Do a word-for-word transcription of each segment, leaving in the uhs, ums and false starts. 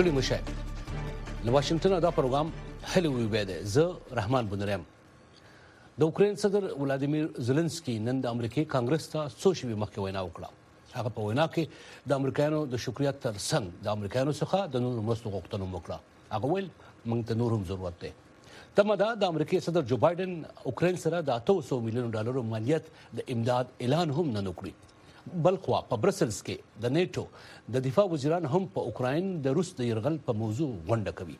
ستړي مشه له واشنگټن دا پروګرام هلو وی بده زه رحمان بنرم د اوکرين صدر ولادیمیر زيلنسکي نن د امریکای کانګرس ته څو شوي مخکې وینا وکړه. هغه په وینا کې د امریکایانو د شکریات ترڅنګ د امریکایانو څخه د نور مرستو غوښتنه وکړه. هغه ویل موږ ته نور هم ضرورت دی. تمه ده د امریکای صدر جو بایدن اوکرين سره د اته سوه میلیون ډالرو مالیت د امداد اعلان هم نه وکړي. بلخوا په برسلز کې د نیټو د دفاع وزیران هم په اوکراین د روس د يرغل په موضوع غونډه کوي.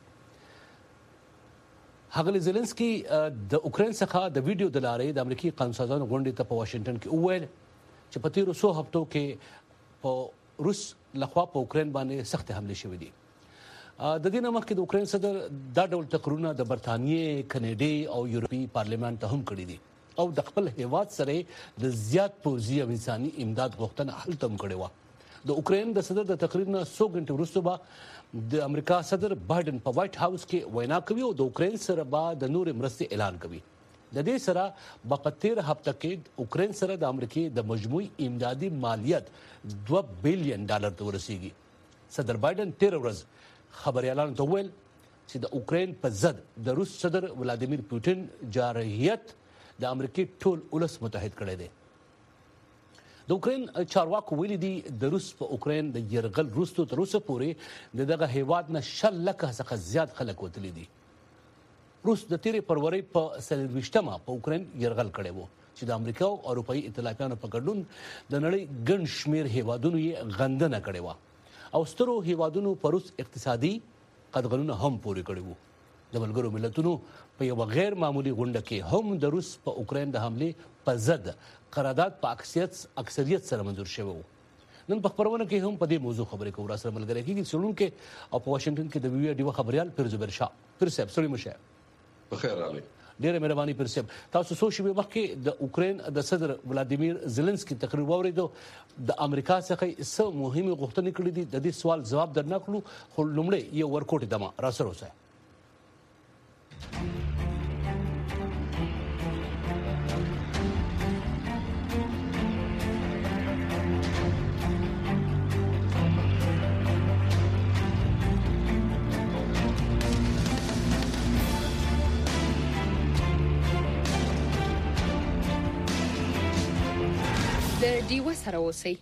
هغه زيلنسکي د اوکراین څخه د ویډیو د لارې د امریکای قانونسازانو غونډې ته په واشنگټن کې وویل چې په تیرو څو هفتو کې په روس لخوا په اوکراین باندې سخت حمله شوې دي. د دې نه مخکې د اوکراین صدر دا ډول تقریرونه د برتانیې، کینیډي او یورپی پارلیمان ته هم کړي دي او د خپل هیواد سره د زیات پوځي او انساني امداد غوښتنه هلته هم کړې وه. د اوکراین د صدر د تقریر نه څو غنټې وروسته به د امریکا صدر بایدن په وایټ هاوس کې وینا کوي او د اوکراین سره به د نور مرستې اعلان کوي. د دې سره په تیره هفته کې اوکراین سره د امریکای د مجموعي امدادي مالیت دوه بلین ډالر ته ورسیږي. صدر بایدن تیر ورځ خبريالانو ته ویل چې د اوکراین په ضد د روس صدر ولادیمیر پوتین جارحیت د امریکای ټول ولس متحد کړی دی. د اوکراین چارواکو ویلي دي د روس په اوکراین د يرغل وروسته تر اوسه پورې دغه هیواد نه شل لکه څخه زیات خلک وتلي دي. روس د تیرې فروری په څلوېښتمه په اوکراین يرغل کړی وو چې د امریکا او اروپאי ائتلافیانو په ګډون د نړۍ ګڼ شمیر هیوادونو یې غندنه کړې وه او سترو هیوادونو په روس اقتصادي قدغنونه هم پورې کړي وو. د ملګرو ملتونو په یو غیر معمولی غونډه کې هم د روس په اوکراین د حمله په ضد قرارداد په اکثریت اکثریت سره منظور شوی وو. نن په خبرونه کې هم په دې موضوع خبرې کوو. را سره ملګری کېږي څېړونکي او په واشنگټن کې د وی ډیو خبريال پیرزبر شاه پرسب سړي مشه بخیر علي. ډیره مهرباني پرسب. تاسو څو شی مخکې د اوکراین د صدر ولادیمیر زيلنسکي تقریر واوریدو. د امریکا څخه څه مهمه غوښتنې کړې دي. د دې سوال جواب درنکړو خو لومړی یو ورکوټ دمه را سره اوسه. د ډیوه سره اوسئ.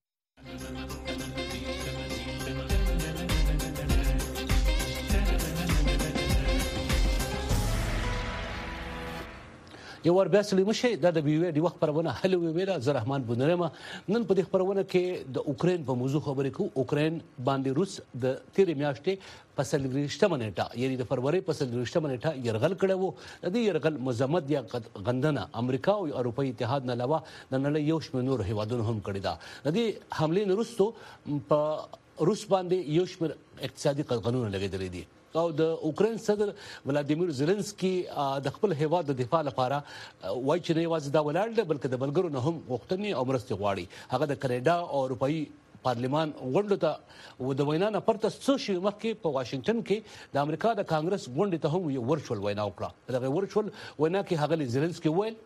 یو ور بیا سلی مشه د بیوی دی وخت پرونه هلو ویلا زه رحمان بنرمه. نن په دې خبرونه کې د اوکراین په موضوع خبرې کوو. اوکراین باندې روس د تیرې میاشتې په څلوېښتمه نیټه یعنی د فروری په څلوېښتمه نیټه يرغل کړی وو. د دې يرغل مذمت یا غندنه امریکا او اروپאי اتحاد نه علاوه د نړۍ یو شمېر نور هیوادونو هم کړی دا. د دې حملې نه وروسته په روس باندې یو شمېر اقتصادي قدغنونه لګیدلې دي او د اوکراین صدر ولادیمیر زيلنسکي د خپل هیواد د دفاع لپاره وایي چې نه یوازې دا ولاړ دی بلکې د بلګرو نه هم غوښتنې او مرستې غواړي. هغه د کینیډا او اروپאי پارلیمان غونډه ته د وینا نه پرته څو شی مخکې په واشنگټن کې د امریکا د کانګرس غونډې ته هم یو ورچوال وینا وکړه. دغه ورچوال وینا کې هغه زيلنسکي ویل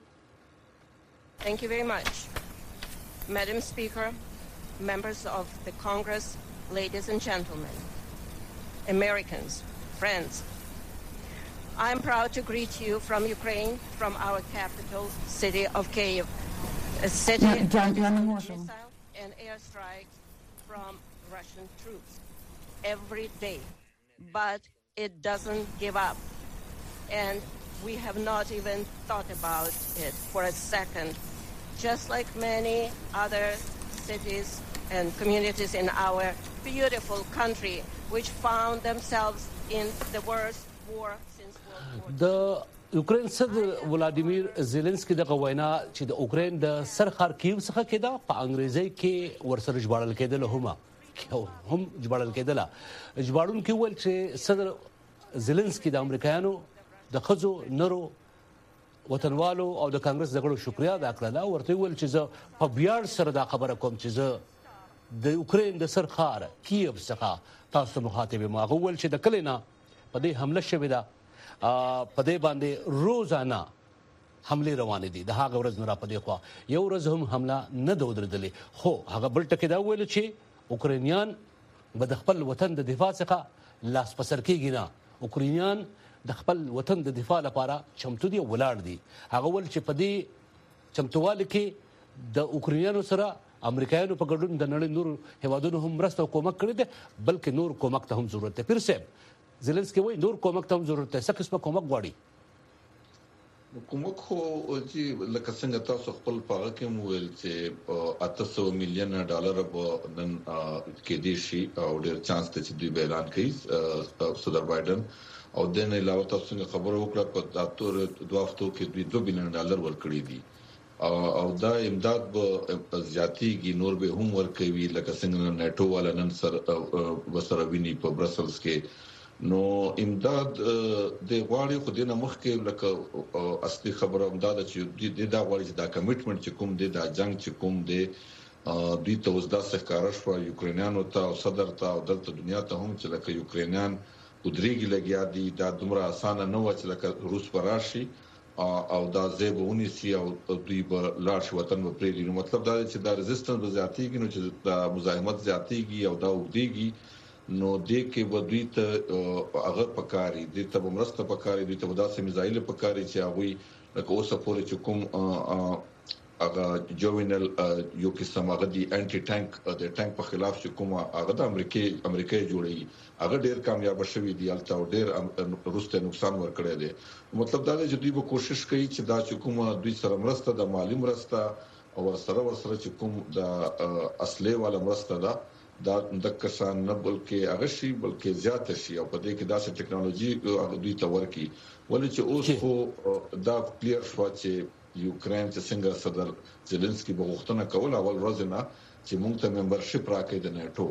Thank you very much, Madam Speaker, members of the Congress, ladies and gentlemen, Americans, friends. I am proud to greet you from Ukraine, from our capital city of Kyiv, a city of missiles and airstrikes from Russian troops every day. But it doesn't give up. And we have not even thought about it for a second. Just like many other cities and communities in our beautiful country which found themselves in the worst war since World War Two. د اوکراین صدر ولادیمیر زيلنسکي دغه وینا چې د اوکراین د سرخار کیو څخه کېده په انګریزي کې ورسره ژباړل کېدل هم هم ژباړل کېدل. ژباړون کې ویل چې صدر زيلنسکي د امریکایانو د خزو نرو وطنوالو او د کانګرس دغړو شکریا ادا کړل او ورته ویل چې زه په بیاړ سره دا خبره کوم چې زه د اوکراین د سرخار کیو څخه تاسو مخاطب ما غوول چې د کلینا په دې حمله شوې ده په دې باندې روزانه حمله روان دي. د هغه ورځ نه را پدې خو یو ورځ هم حمله نه دودرلې. خو هغه بل ټکی دا ویل چې اوکرانیان به د خپل وطن د دفاع څخه لاس پسر کېږي نه. اوکرانیان د خپل وطن د دفاع لپاره چمتو دي او ولاړ دي. هغه ول چې په دې چمتووالي کې د اوکرانیانو سره امریکایانو په ګډون د نړۍ نور هیوادونو هم مرسته او کومک کړی دی، بلکې نور کومک ته هم ضرورت دی. پیر صاحب زیلنسکي وایي نور کومک ته هم ضرورت دی. څه قسمه کومک غواړي؟ کومک خو چې لکه څنګه تاسو خپل پاغه کې مو ویل چې اته سوه میلیون ډالر به نن کې دي شي او ډېر چانس ته چې دوی به اعلان کوي صدر بایدن. او د نه علاوه تاسو څنګه خبره وکړه په داتور دوه هفتو کې دوی دوه بلین ډالر ورکړي دي او دا امداد به زیاتیږي، نور به هم ورکوي لکه څنګه نیټو والا نن سره وسره ویني په برسلز کې. نو امداد د غواړي خو دینه مخکې لکه اصلي خبره امداد چې د دا غواړي چې دا کمیټمنټ چې کوم دی دا جنگ چې کوم دی دوی ته اوس دا ښکارا شو یوکرینیانو ته او صدر ته او دلته دنیا ته هم چې لکه یوکرینیان ودرېږي لګیا دي، دا دومره اسانه نه و چې لکه روس پر راشي او دا زیبونی سی او دوی به لاړ شي وطن په پریږي. نو مطلب دا چې دا ريزिस्टنس به زیاتیږي، نو چې دا مزاحمت زیاتیږي او دا وګديږي، نو دې کې به دوی ته هغه پکاري، دوی ته مرسته پکاري، دوی ته داسې میزایل پکاري چې هغه لکه اوسه پورې چې کوم هغه جوینل یو قسم هغه دی انټي ټانک د ټانک په خلاف چې کوم هغه د امریکای امریکای جوړي هغه ډیر کامیاب شوی دی، البته ډیر روسته نقصان ورکړی دی. مطلب دا دی چې دوی به کوشش کوي چې دا چې کوم دوی سره مرسته د مالی مرسته او ورسره ورسره چې کوم د اصلي والا مرسته ده دا د کسان نه بلکې هغه شي بلکې زیات شي او په دې کې داسې ټکنالوژي هغه دوی ته ورکي. ولې چې اوس خو دا کلیر شو چې یوکرين چې څنګه صدر زيلنسکي بغوښتنه کوله اول ورځ نه چې موږ ته ممبرشپ راکړي د نیټو،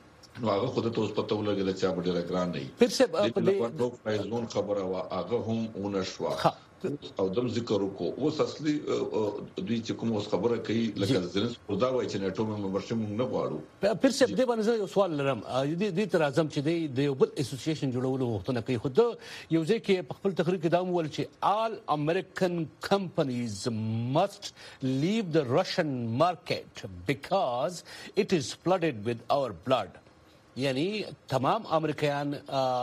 نو هغه خود ته اوس پته ولګل چې هغه ډېر ګران نه وي. پیر څه په دې فایزون خبره وا هغه هم ونشوا او دم ذکر وکړو. اوس اصلي دوی چې کوم اوس خبره کوي لکه زيلنسکي خدا وایي چې نیټو ممبرشپ موږ نه غواړو. پیر څه دې باندې یو سوال لرم، دې دې تر اعظم چې د یو بل اسوسییشن جوړولو غوښتنه کوي، خو د یو ځکه په خپل تقریر کې دا مول چې all American companies must leave the Russian market because it is flooded with our blood. یعنی تمام امریکایان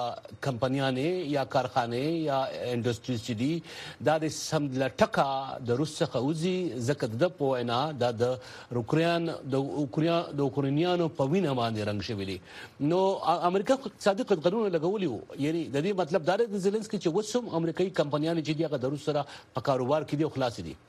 کمپنیانه یا کارخانه یا انډستریز چې دي دا د سم لټکا د روس څخه وزي زکه د پوینا د اوکران د اوکران د اوکرانیانو په وینه باندې رنګ شوی دي. نو امریکا صادق قانون لګولي وو، یعنی د دې مطلب دا دی د زيلنسکي چې وسوم امریکایي کمپنیانه چې دی هغه د روس سره په کاروبار کې دي او خلاص دي.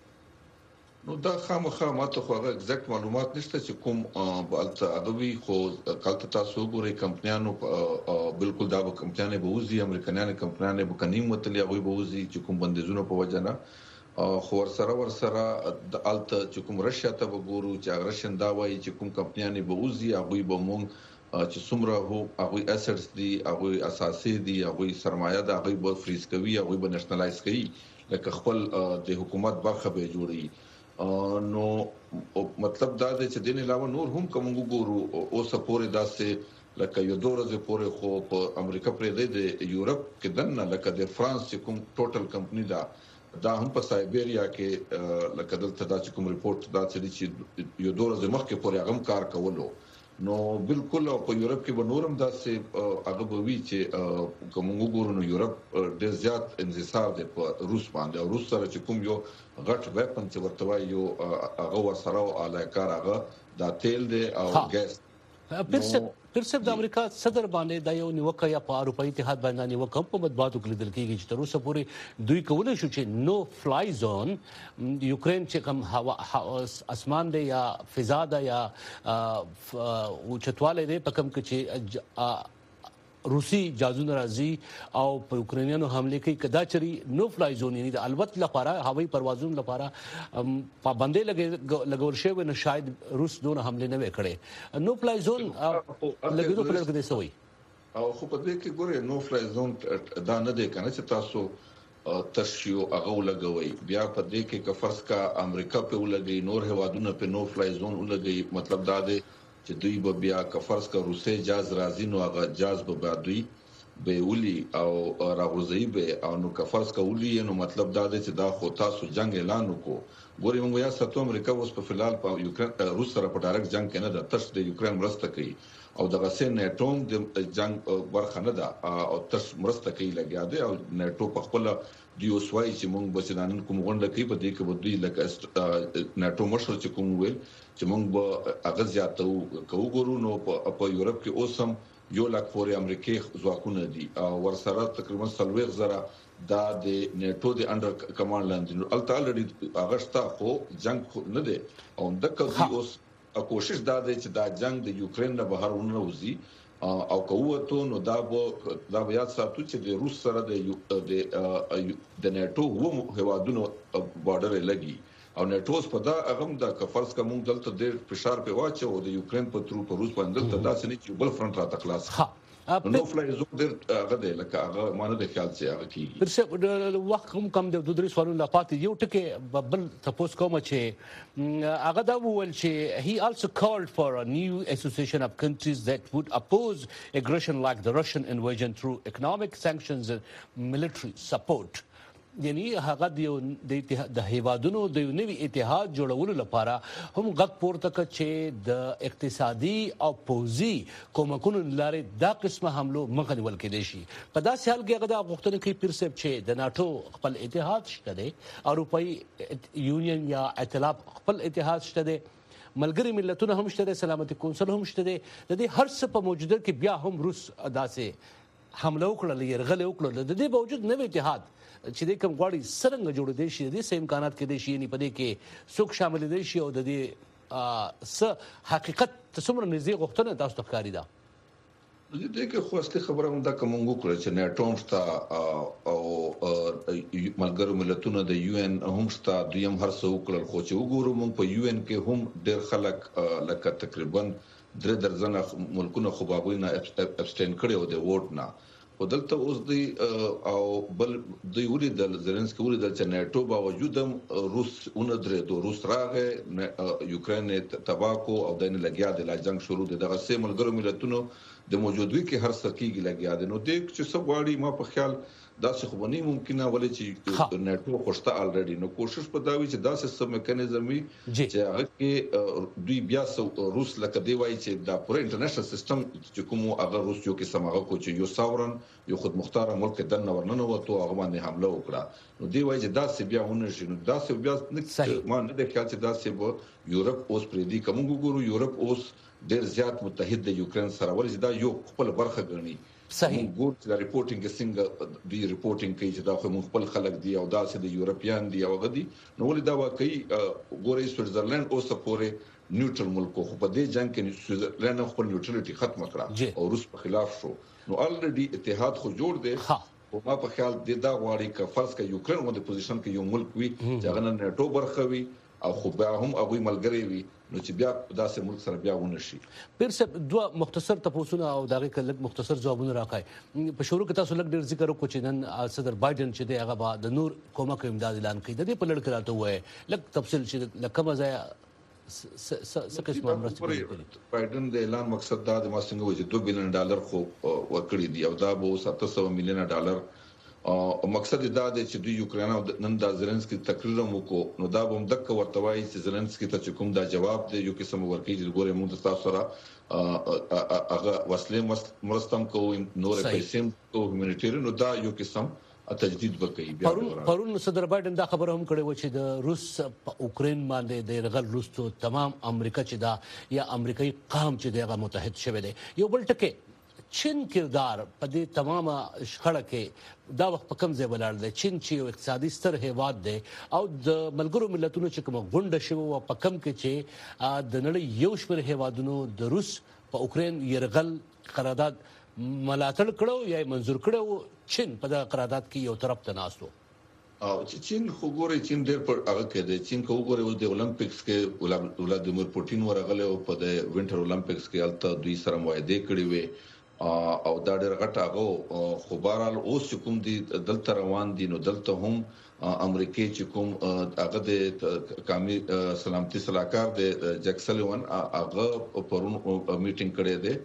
نو دا خامخا ماته خو هغه ایگزیکټ معلومات نشته چې کوم بالته اغوي، خو کله تاسو ګورئ کمپنیانو بالکل دا به کمپنیانه به وزي امریکایانو کمپنیانه به کنیم متلی هغه به وزي چې کوم بندیزونه په وجه نه خو ورسره ورسره د الته چې کوم رشیا ته وګورو چې رشن دا وایي چې کوم کمپنیانه به وزي هغه به مونږ چې څومره هو هغه اسټس دي هغه اساسي دي هغه سرمایه ده هغه به فریز کوي هغه به نېشنلایز کوي لکه خپل د حکومت برخه به جوړي. نو مطلب دا دی چې دین علاوه نور هم کوم ګورو او سپورې داسې لکه یو دورزه پورې خو په امریکا پرې د یورپ کې دنه لکه د فرانس چې کوم ټوټل کمپنی دا دا هم په سایبریا کې لکه دلته دا چې کوم ریپورت دا چې یو دورزه مخکې پورې هغه کار کولو. نو بالکل په یورپ کې به نورم داسې هغه به وی چې کوم وګورو نو یورپ ډېر زیات انحصار دی په روس باندې او روس سره چې کوم یو غټ ویپن چې ورته وایي یو هغه ورسره او الکار هغه دا تیل دی او ګاز. پرسب د امریکا صدر باندې د یو نیوکه یا په اروپאי اتحاد باندې نیوکه په مطبوعاتو کې لیدل کېږي چې تر اوسه پورې دوی کولای شو چې نو فلای زون یوکرين چې کوم هوا اسمان دی یا فضا ده یا او چتواله دی په کوم کې چې روسي جازونه راځي او په یوکرانیانو حمله کوي کدا چری نو فلای زون یعنی د البت لپاره هوایي پروازونو لپاره پابندۍ لګول شوی نو شاید روس دونه حمله نه وکړي. نو فلای زون لګیدو په لړ کې سوی او خو په دې کې ګوره نو فلای زون دا نه دی کنه چې تاسو تشیو هغه لګوي بیا په دې کې ک فرض کا امریکا په ولګي نور هوادونه په نو فلای زون ولګي. مطلب دا دی چې دوی به بیا ک فرض کا روسي جاز راځي نو هغه جاز به دوی به ولي او راغورځي به او نو کفرس کولی نو مطلب دا دی چې دا خو تاسو جنگ اعلان وکړو ګوري موږ یا ستو امریکا اوس په فلال په یوکرين روس سره په ډایرکټ جنگ کې نه ده تش د یوکرين مرسته کوي او دغه سین نیټو د جنگ برخه نه ده او تش مرسته کوي لګیا دی او نیټو په خپل دی اوس وايي چې موږ بچنان کوم غونډه کوي په دې کې به دوی لکه نیټو مشر چې کوم ویل چې موږ به اغاز یاتو کوو ګورو نو په یورپ کې اوسم یو لک پورې امریکای ځواکونه دي او ورسره تقریبا سلويغ زره دا د نیټو د انډر کمانډ لاندې الته الریډي اغشتا خو جنگ نه دی او دغه دی اوس کوشش دا دی چې دا جنگ د یوکرين نه بهر ونوځي او کوته نو دا به دا بیا ساتو چې د روس سره د د نیټو وو هوادونو بارډر لګي او نیټوس په دا اغم د کفرس کوم دلته د فشار په واچو او د یوکرين په تر په روس باندې ته دا سني چې بل فرنٹ را تخلاص ها نو فلای زو د هغه د لکه هغه مانه د خیال چې هغه کیږي پرڅه وخت کوم کم د دوه درې سوالونه لا پاتې یو ټکی بل تاسو کوم چې هغه دا وول چې he also called for a new association of countries that would oppose aggression like the Russian invasion through economic sanctions and military support یعنی هغه د هیوادونو د نوي اتحاد جوړولو لپاره هم غږ پورته کړ چې د اقتصادي او پوځي کومکونو لارې دا قسمه حملو مخه نیول کېدای شي په داسې حال کې هغه د غوښتنې کوي پرسب چې د ناتو خپل اتحاد شته دی اروپאי یونین یا ائتلاف خپل اتحاد شته دی ملګری ملتونه هم شته دي سلامتي کونسل هم شته دي د دې هر څه په موجوده کې بیا هم روس داسې حمله وکړه يرغل وکړه د دې باوجود نوې اتحاد چې د کوم غواړي سرنګ جوړ دي شي د سیم امکانات کې دي شي نه پدې کې څوک شامل دي شي او د دې س حقیقت څومره نږدې غوښتنه تاسو ته ښکاری ده دې کې خو اصلي خبره هم دا کوم وګورئ چې نیټو شته او ملګرو ملتونو د یو ان هم شته دویم هر څو کړل خو چې وګورو موږ په یو ان کې هم ډېر خلک لکه تقریبا درې درځنه ملکونه خو باغوي نه ابسټین کړي او د ووټ نه ودلته اوس دی او بل دوی ولیدل زيلنسکي ولیدل چې نیټو باوجود هم روس اونځره د روس راغې یوکرين تباکو او دنه لګیا د لا جنگ شروع دغه سه ملګرو ملتونو د موجودوي کې هر سکیږي لګیا دي نو د چې څو غواړي ما په خیال دا څه خو نه ممکنه ولې چې نیټو خوشته الریډي نو کوشش په دا وی چې دا سیستم میکانیزم وي چې هغه کې دوی بیا روس لکه دی وایي چې دا پوره انټرنیشنل سیستم چې کوم هغه روس یو کې سمغه کو چې یو ساورن یو خود مختار ملک د نورننه وته هغه باندې حمله وکړه نو دی وایي چې دا څه بیا ونه شي نو دا څه بیا ما نه د خیال چې دا څه یورپ اوس پرې دی کوم ګورو یورپ اوس ډېر زیات متحد د یوکرين سره ولې دا یو خپل برخه ګڼي صحیح ګور چې ریپورتینګ څنګه دی ریپورتینګ کوي چې دا خو خپل خلک دی او دا چې د یورپیان دی او غدي نو ولې دا واقعي ګورې سوئټزرلند اوس پورې نیوټرل ملک خو په دې جنگ کې سوئټزرلند خپل نیوټرالټي ختم کړه او روس په خلاف شو نو الریډي اتحاد خو جوړ دی او ما په خیال د دا غواړي ک فرض ک یوکرين باندې پوزیشن کې یو ملک وي چې هغه نیټو برخه وي او خو بیا هم هغه ملګری وي نو چې بیا داسې ملک سره بیا ونه شي پرسه دوه مختصر تاسو او دغه کله مختصر جوابونه راکای په شروع کې تاسو لږ ډیر ذکر وکړو چې نن صدر بایدن چې دی هغه د نور کومک امداد اعلان کړي د دې په لړ کې راته وای لږ تفصیل چې لکه مزه څه قسمه مرسته بایدن د اعلان مقصد دا د ماسنګ وځي دوه بلین ډالر خو ورکړي دي او دا به سات سو میلیون ډالر او مقصد دا دی چې د یوکرين نن د زيلنسکي تقریر مو کو نو دا هم دک ورتوي چې زيلنسکي ته کوم دا جواب دی یو قسم ورکړي چې ګوره موږ تاسو سره هغه وسلې مرستم کوو نور پیسې کوو هیومانیټیرین نو دا یو قسم تجدید وکړي بیا پرون صدر بایدن دا خبره هم کړې و چې د روس په اوکرين باندې د رغل روسو تمام امریکا چې دا یا امریکایي قام چې دغه متحد شوه دی یو بل ټکی چین کردار په دې تمامه شخړه کې دا وخت په کم ځای ولاړ دی چین چې یو اقتصادي ستر هیواد دی او د ملګرو ملتونو چې کوم غونډه شوه او په کم کې چې د نړۍ یو شمېر هیوادونو د روس په اوکرين يرغل قرارداد ملاتړ کړو یا منزور کړو چین په دا قرارداد کې یو طرف ته ناستو او چې چین خو ګوري چین ډېر پر هغه کې دی چین کو ګوري د اولمپکس کې ولادیمیر پوتین ورغله او په د وینټر اولمپکس کې الته دوی سره معاهده کړی وي او دا ډېر غټاغو خو بهرحال اوس کوم دي دلته روان دي نو دلته هم امریکای چې کوم هغه د قومي سلامتي صلاحکار د جکسلون هغه پرون میټینګ کړی دی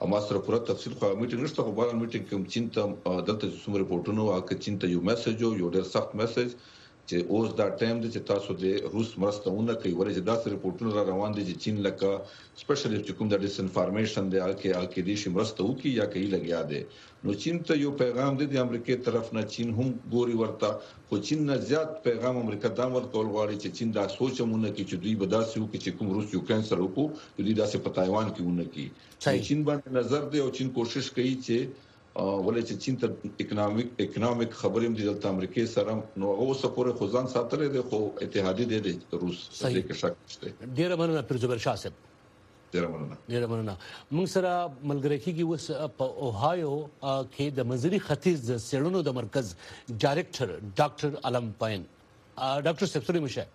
اما سره پوره تفصیل خو میټینګ نشته خو بهر میټینګ کوم چین ته دلته څومره رپورټونه واکه چین ته یو میسج یو ډېر سخت میسج چې اوس دا ټایم دی چې تاسو د روس مرستهونه کوي ولې چې دا سره رپورټونه را روان دي چې چین لکه سپیشلی چې کوم د ډیس انفارمیشن دی هغه هغه دي چې مرسته وکي یا کوي لګیا دی نو چین ته یو پیغام دی د امریکای طرف نه چین هم ګوري ورته خو چین نه زیات پیغام امریکا ته ورکول غواړي چې چین دا سوچمونه کوي چې دوی به داسې وکړي چې کوم روس یوکرين سره وکړي دوی داسې په تایوان کې ونه کوي چین باندې نظر دی او چین کوشش کوي چې ولې چې چین ته اکونومیک اکونومیک خبرې هم دي د امریکای سره نو هغه اوسه پورې خزان ساتلې دي خو اتحادی دي د روس څخه کې شک شته ډیر مننه پر زبر شاه صاحب ډیر مننه ډیر مننه موږ سره ملګری کیږي وس په اوهایو کې د منځري ختیځ د سیړونو د مرکز ډایریکټر ډاکټر علم پاین ډاکټر صاحب سره مشه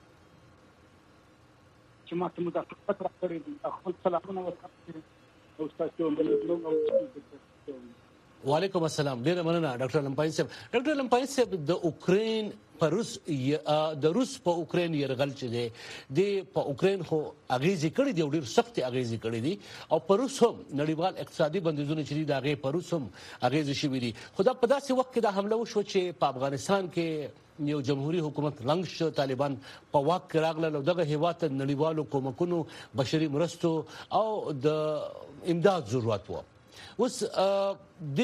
چې ما ته مداخلت راکړې دي خپل سلامونه ورکړم او تاسو هم وعلیکم السلام ډیر مننه ډاکټر لمپاین صاحب ډاکټر لمپاین صاحب د اوکرين پر روس د روس په اوکرين يرغل چې دی د په اوکرين خو اغیزې کړې دي ډیر سخت اغیزې کړې دي او پر روس هم نړیوال اقتصادي بندیزونه چې دا غي پر روس هم اغیزې شوې دي خدا په داسې وخت کې دا حمله وشو چې په افغانستان کې یو جمهوریت حکومت لنګ شو طالبان په واک کې راغله دغه هیواد نړیوالو کومکونو بشري مرستو او د امداد ضرورت وو اوس د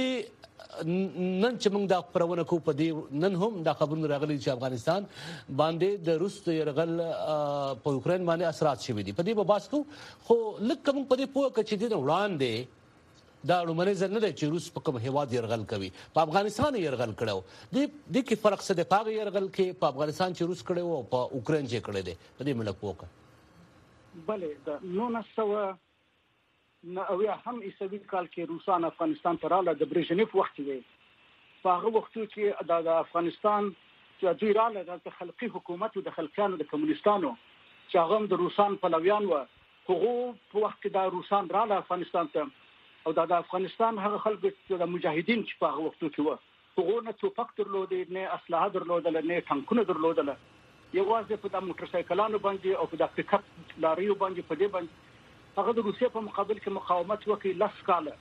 نن چې موږ دا خبرونه کوو په دې نن هم دا خبرونه راغلي چې افغانستان باندې د روس يرغل په اوکرين باندې اثرات شوي دي په دې به بحث کوو خو لکه موږ په دې پوهه کې چې د وړاندې دا لومړی ځل نه دی چې روس په کوم هیواد يرغل کوي په افغانستان يرغل کړو د دې کې فرق څه دی په يرغل کې په افغانستان چې روس کړو او په اوکرين چې کړی دی په دې ملک پوهه بلې دا نو نسوه نه او یا هم ایسوي کال کې روسان افغانستان ته رااله د برژنیف وخت دی په هغه وخت کې د افغانستان چې دوی رااله د خلقي حکومت او د خلقيانو د کمونستانو چې هغه د روسان پلویان و هغه په وخت کې د روسان رااله افغانستان ته او د افغانستان هغه خلک د مجاهدین چې په هغه وخت کې و هغه نه توپک درلودل نه اسلحه درلودل نه ټانکونه درلودل یوازې په د موټر سایکلانو باندې او په د پک اپ لاریو باندې په دې باندې هغه د روسیې په مقابل کې مقاومت وکړي لاس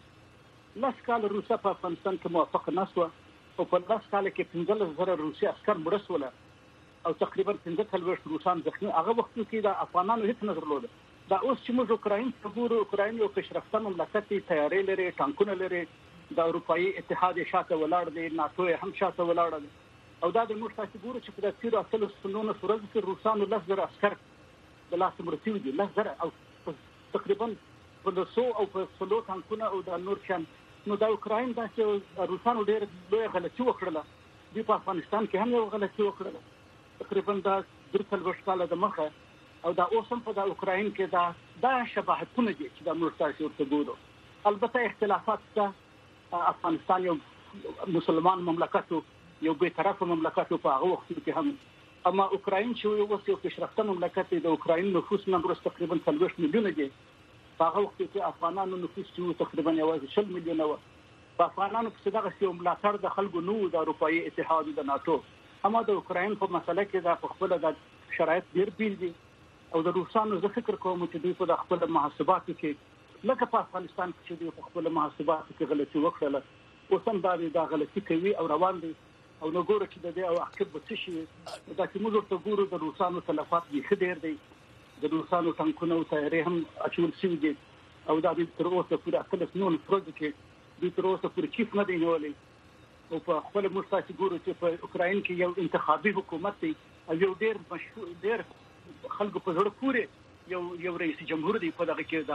کاله لاس کاله روسیا په افغانستان کې موافق نه شو او په لاس کاله کې پنځلس زره روسي عسكر مړ شول او تقریبا پنځه څلوېښت روسان ځخمي هغه وخت کې د افغانانو هیڅ نه درلود دا اوس چې موږ اوکراین ته ګورو اوکراین یو پیشرفته مملکت دی تیاری لري ټانکونه لري د اروپאי اتحاد شاته ولاړ دی ناتو هم شاته ولاړ دی او دا د موږ تاسو ګورو چې په دې تیر اصل سنونو سورز کې روسانو لس زره عسكر د لاس مرتي دي لس زره او تقریبا په لسو او په سلو ټانکونه او د نور شان نو د اوکراین د روسانو ډېر لوی غلطي وکړه د په افغانستان کې هم یو غلطي وکړه تقریبا د درڅل وشکاله د مخه او دا اوسم په د اوکراین کې دا د شباهتونه دي چې د مرتاسي ورته ګورو البته اختلافات ته افغانستان یو مسلمان مملکت یو به طرفه مملکت په هغه وخت کې هم اما اوکراین چې یو وسیو پیشرفته مملکت دی د اوکراین نفوس نن ورځ تقریبا څلوېښت میلیونه دی په هغه وخت کې افغانانو نفوس چې تقریبا یوازې شل میلیونه و په افغانانو په دغه یو ملاتړ د خلکو نو د اروپאי اتحاد د ناتو اما د اوکراین په مسله کې د خپل د شرایط ډیر بیل دي او د روسانو زه فکر کوم چې دوی په خپل محاسباتو کې لکه په افغانستان کې چې دوی په خپل محاسباتو کې غلطي وکړه اوس هم دا غلطي کوي او روان دي او نو ګوره چې د دې او عقب څه شي دا چې موږ ته ګورو د روسانو تلفات دي خډیر دي د روسانو ټانکونو او تیارې هم اچول شوي دي او دا د تر اوسه پورې اکلس نون پروژه کې د تر اوسه پورې چیف نه دی نیولې او په خپل مستاسي ګورو چې په اوکراین کې یو انتخابي حکومت دی او یو ډیر مشهور ډیر خلکو په زړه پورې یو یو رئیس جمهور دی په دغه کې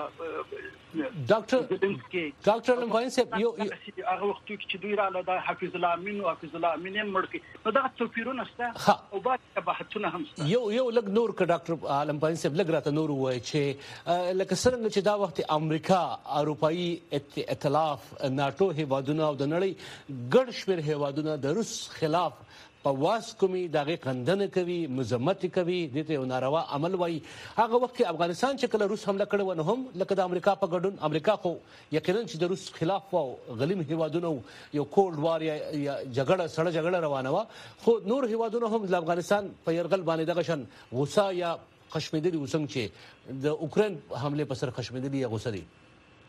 دا ډاکټر ډاکټر لمپاین صاحب یو هغه وخت چې دوی رااله د حفیظ الله امین او حفیظ الله امین مړ کی نو دا توپیرونه شته او باید بحثونه هم شته یو یو لګ نور ک ډاکټر لمپاین صاحب لګ راته نور وای چې لکه څنګه چې دا وخت امریکا اروپאי ائتلاف ناتو هیوادونه او د نړۍ ګډ شمیر هیوادونه د روس خلاف په واس کومي دغه قندنه کوي مذمت کوي دته یو ناروا عمل وای هغه وخت کې افغانستان چې کله روس حمله کړو نه هم لکه د امریکا په ګډون امریکا خو یقینا چې د روس خلاف او غلیم هیوادونو یو کولډ وار یا جګړه سړه جګړه روانه و خو نور هیوادونو هم د افغانستان په يرغل باندې دغه شان غوسه یا خشمېدلي وسنګ چې د اوکرين حمله پر سر خشمېدلي یا غوسه دي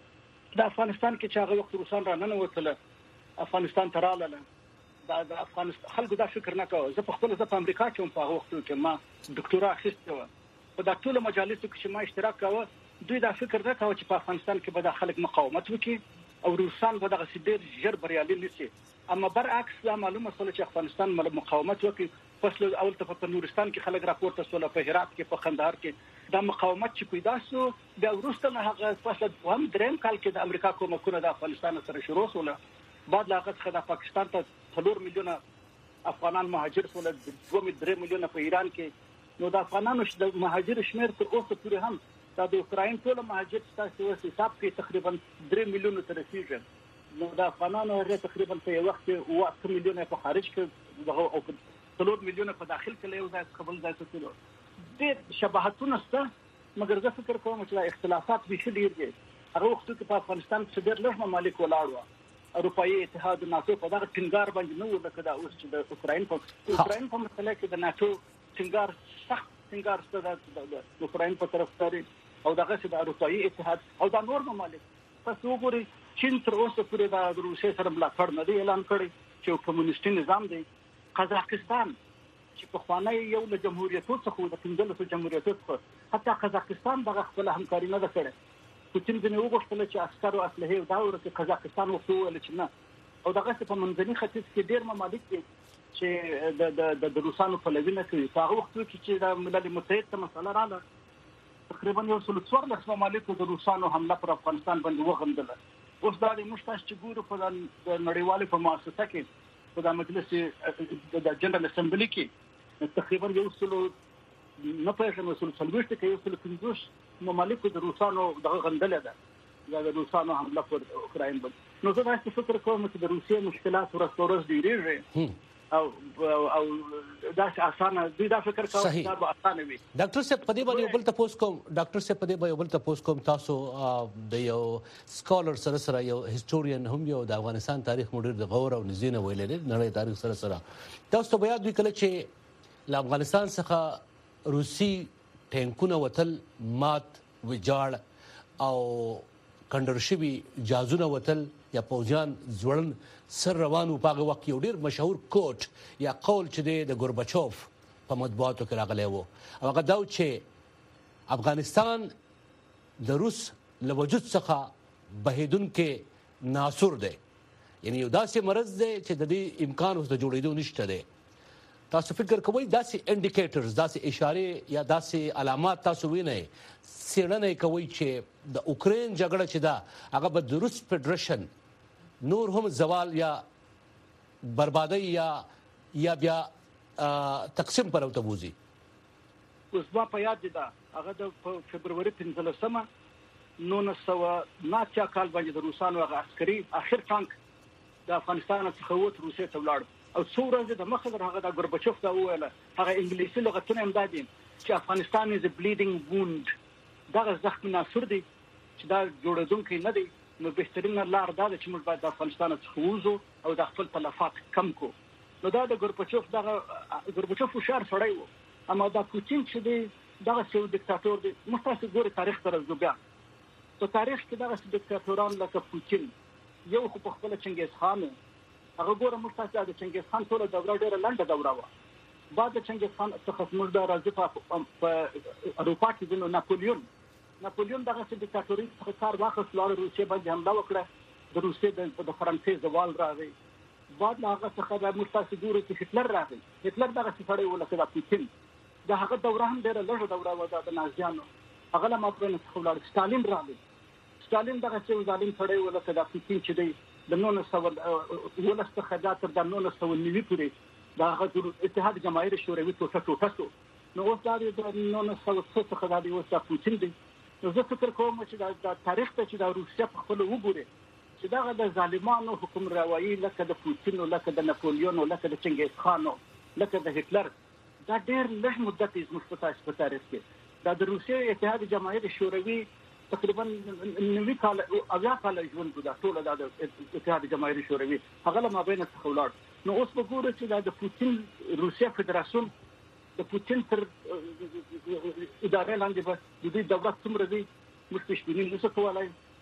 د افغانستان کې چې هغه وخت روسان را ننوتل افغانستان ته راغله دا د افغانستان خلکو دا فکر نه کاوه. زه په خپل ځکه په امریکا کې هم په هغه وخت کې ما ډاکټورا اخیسته و په دا ټول مجالسو کې ما اشتراک کاوه. دوی دا فکر نه کاوه چې په افغانستان کې به د خلک مقاومت وکړي او روسان به دغه سیدر ژر بریالي نشي. اما برعکس دا معلومه شوه چې افغانستان مقاومت وکړي. فصل اول ته په نورستان کې خلک راپورته شول، په هرات کې، په قندهار کې دا مقاومت چې پیدا شو د وروسته نه هغه فصل هم دریم کال کې د امریکا کومکونه د افغانستان سره شروع شول. بعد لا هغه څخه د پاکستان ته څلور میلیونه افغانان مهاجر شول، دوه درې میلیونه په ایران کې. نو د افغانانو د مهاجر شمیر تر اوسه پورې هم دا د اوکراین ټول مهاجر تاسو اوس حساب کې تقریبا درې میلیونه ته رسیدي. نو د افغانانو هغه تقریبا په یو وخت کې اوه میلیونه په خارج کې دغه او څلور میلیونه په داخل کې له یو ځای قبول ځای څه کېلو. د شباهتونه سته، مګر زه فکر کوم چې دا اختلافات به شي ډیر دي. هغه وخت کې په افغانستان کې ډېر لږ ممالک ولاړ وو. اروپאי اتحاد ناتو په دغه ټینګار باندې نو لکه دا اوس چې د اوکراین په اوکراین په مسله کې د ناتو ټینګار سخت ټینګار ستاسو د اوکراین په طرف لري او دغه چې د اروپאי اتحاد او د نور ممالک تاسو وګورئ چین تر اوسه پورې د روسیې سره ملاتړ نه دی اعلان کړی چې کمونیستي نظام دی. قزاقستان چې په خوانه یو له جمهوریتو څخه د پنځلسو جمهوریتو څخه حتی قزاقستان دغه خپل همکاري نه کړې. پوتین د نو غوښتل چې عسكر او اسلحه او داور کې قزاقستان وکړي چې نه او دغه په منځني ختیځ کې ډېر ممالک دي چې د د د روسانو په لوینه کې هغه وخت کې چې د ملل متحد ته مسله رااله تقریبا یو څلور څوارلس ممالک د روسانو حمله پر افغانستان باندې وغندله. اوس دا د مشتاش چې ګورو په د نړیوالې په مؤسسه کې په د مجلس د جنرال اسمبلی کې تقریبا یو څلور نه پېژنم څلور څلويشت کې یو څلور پنځوس ممالک د روسانو دغه غندل ده یا د روسانو حمله پر اوکراین باندې. نو زه دا فکر کوم چې د روسیې مشکلات ورځ ورځ ډیریږي او او دا اسانه دی دا فکر کوم چې دا به اسانه وي. ډاکټر صاحب په دې باندې بل تاسو کوم ډاکټر صاحب په دې باندې بل تاسو کوم تاسو د یو سکالر سره سره یو هیستورین هم یو د افغانستان تاریخ مډیر د غور او نزینه ویلې نړۍ تاریخ سره سره تاسو بیا دوی کله چې له افغانستان څخه روسي ټینکونه وتل مات وجاړ او کندرشبي جازونه وتل یا پوجان ځوړن سر روانو پاغه وخت یو ډیر مشهور کوټ یا قول چې د ګورباچوف په مطبوعاتو کې راغلی وو او هغه دا چې افغانستان د روس له وجود څخه بهیدونکو ناصر دی، یعنی یو داسې مرض دی چې د دې امکان اوس د جوړېدو نشته دی. تاسو فکر کوئ داسې انډیکیټرز داسې اشاره یا داسې علامات تاسو وینئ څېړنه کوي چې د اوکرين جګړه چې دا هغه به د روس فدرېشن نور هم زوال یا بربادي یا یا بیا تقسیم پر اوتبوزي. اوس ما په یاد دي دا هغه د فبرवरी پنځلسمه نو سو ناتیا کال باندې د روسانو هغه عسکري اخر ټانک د افغانستان څخه ووت روسیې ته ولاړ او څو ورځې د مخه در هغه د ګورباچوف دا ویل هغه انګلیسي لغتونه هم دادي چې افغانستان از بلیډینګ ووند دا زخم ناصر دی چې دا جوړېدونکو نه دی. نو بهترینه لار دا چې موږ باید د افغانستان څخه ووزو او د خپل تلفات کم کو. نو دا د ګورباچوف دا ګورباچوف شهر سړی وو اما دا پوتین چې دی دا یو دیکتاتور دی. مستاسو ګوري تاریخ تر زوبیا په تاریخ کې دا دیکتاتوران لکه پوتین یو خو په خپل چنګیز خان هغه ګوره مستاسو د چنګیز خان ټول دوره ډیره لنډه دوره و. بعد د چنګیز خان څخه موږ د راځي په اروپا کې د ناپولیون ناپولیون دغه چې دیکتاتوري څخه کار واخیست لاره روسیې باندې حمله وکړه د روسیې د فرانسې زوال راغی. بعد هغه څخه د مستاسو ګوري چې هټلر راغی. هټلر دغه څه سړی ولکه د پوتین دا هغه دوره هم ډیره لږه دوره و د نازیانو هغه له ماپرن څخه ولر ستالین راغی. ستالین دغه چې ظالم سړی ولکه د پوتین چې دی د نونو سو ولست خدات د نونو سو نیوي پورې دا هغه اتحاد جماهیر شوروي ټوټه ټوټه شو. نو اوس دا د نونو سو څخه د اوس د پوتین دی. نو زه فکر کوم چې دا تاریخ ته چې د روسیا په خپل وګوري چې دا د ظالمانو حکم راوي لکه د پوتین او لکه د ناپولیون او لکه د چنګیز خان او لکه د هټلر دا ډېر لږ مدت یې زموږ په تاریخ کې دا د روسیې اتحاد جماهیر شوروي تقریبا نوي کال اویا کال ژوند دا ټول د اتحاد جماهیر شوروي هغه له مابین څخه ولاړ. نو اوس وګورئ چې دا د پوتین روسیا فدراسیون د پوتین تر ادارې لاندې به د دې دولت څومره دی موږ پېښینی نشو کولای.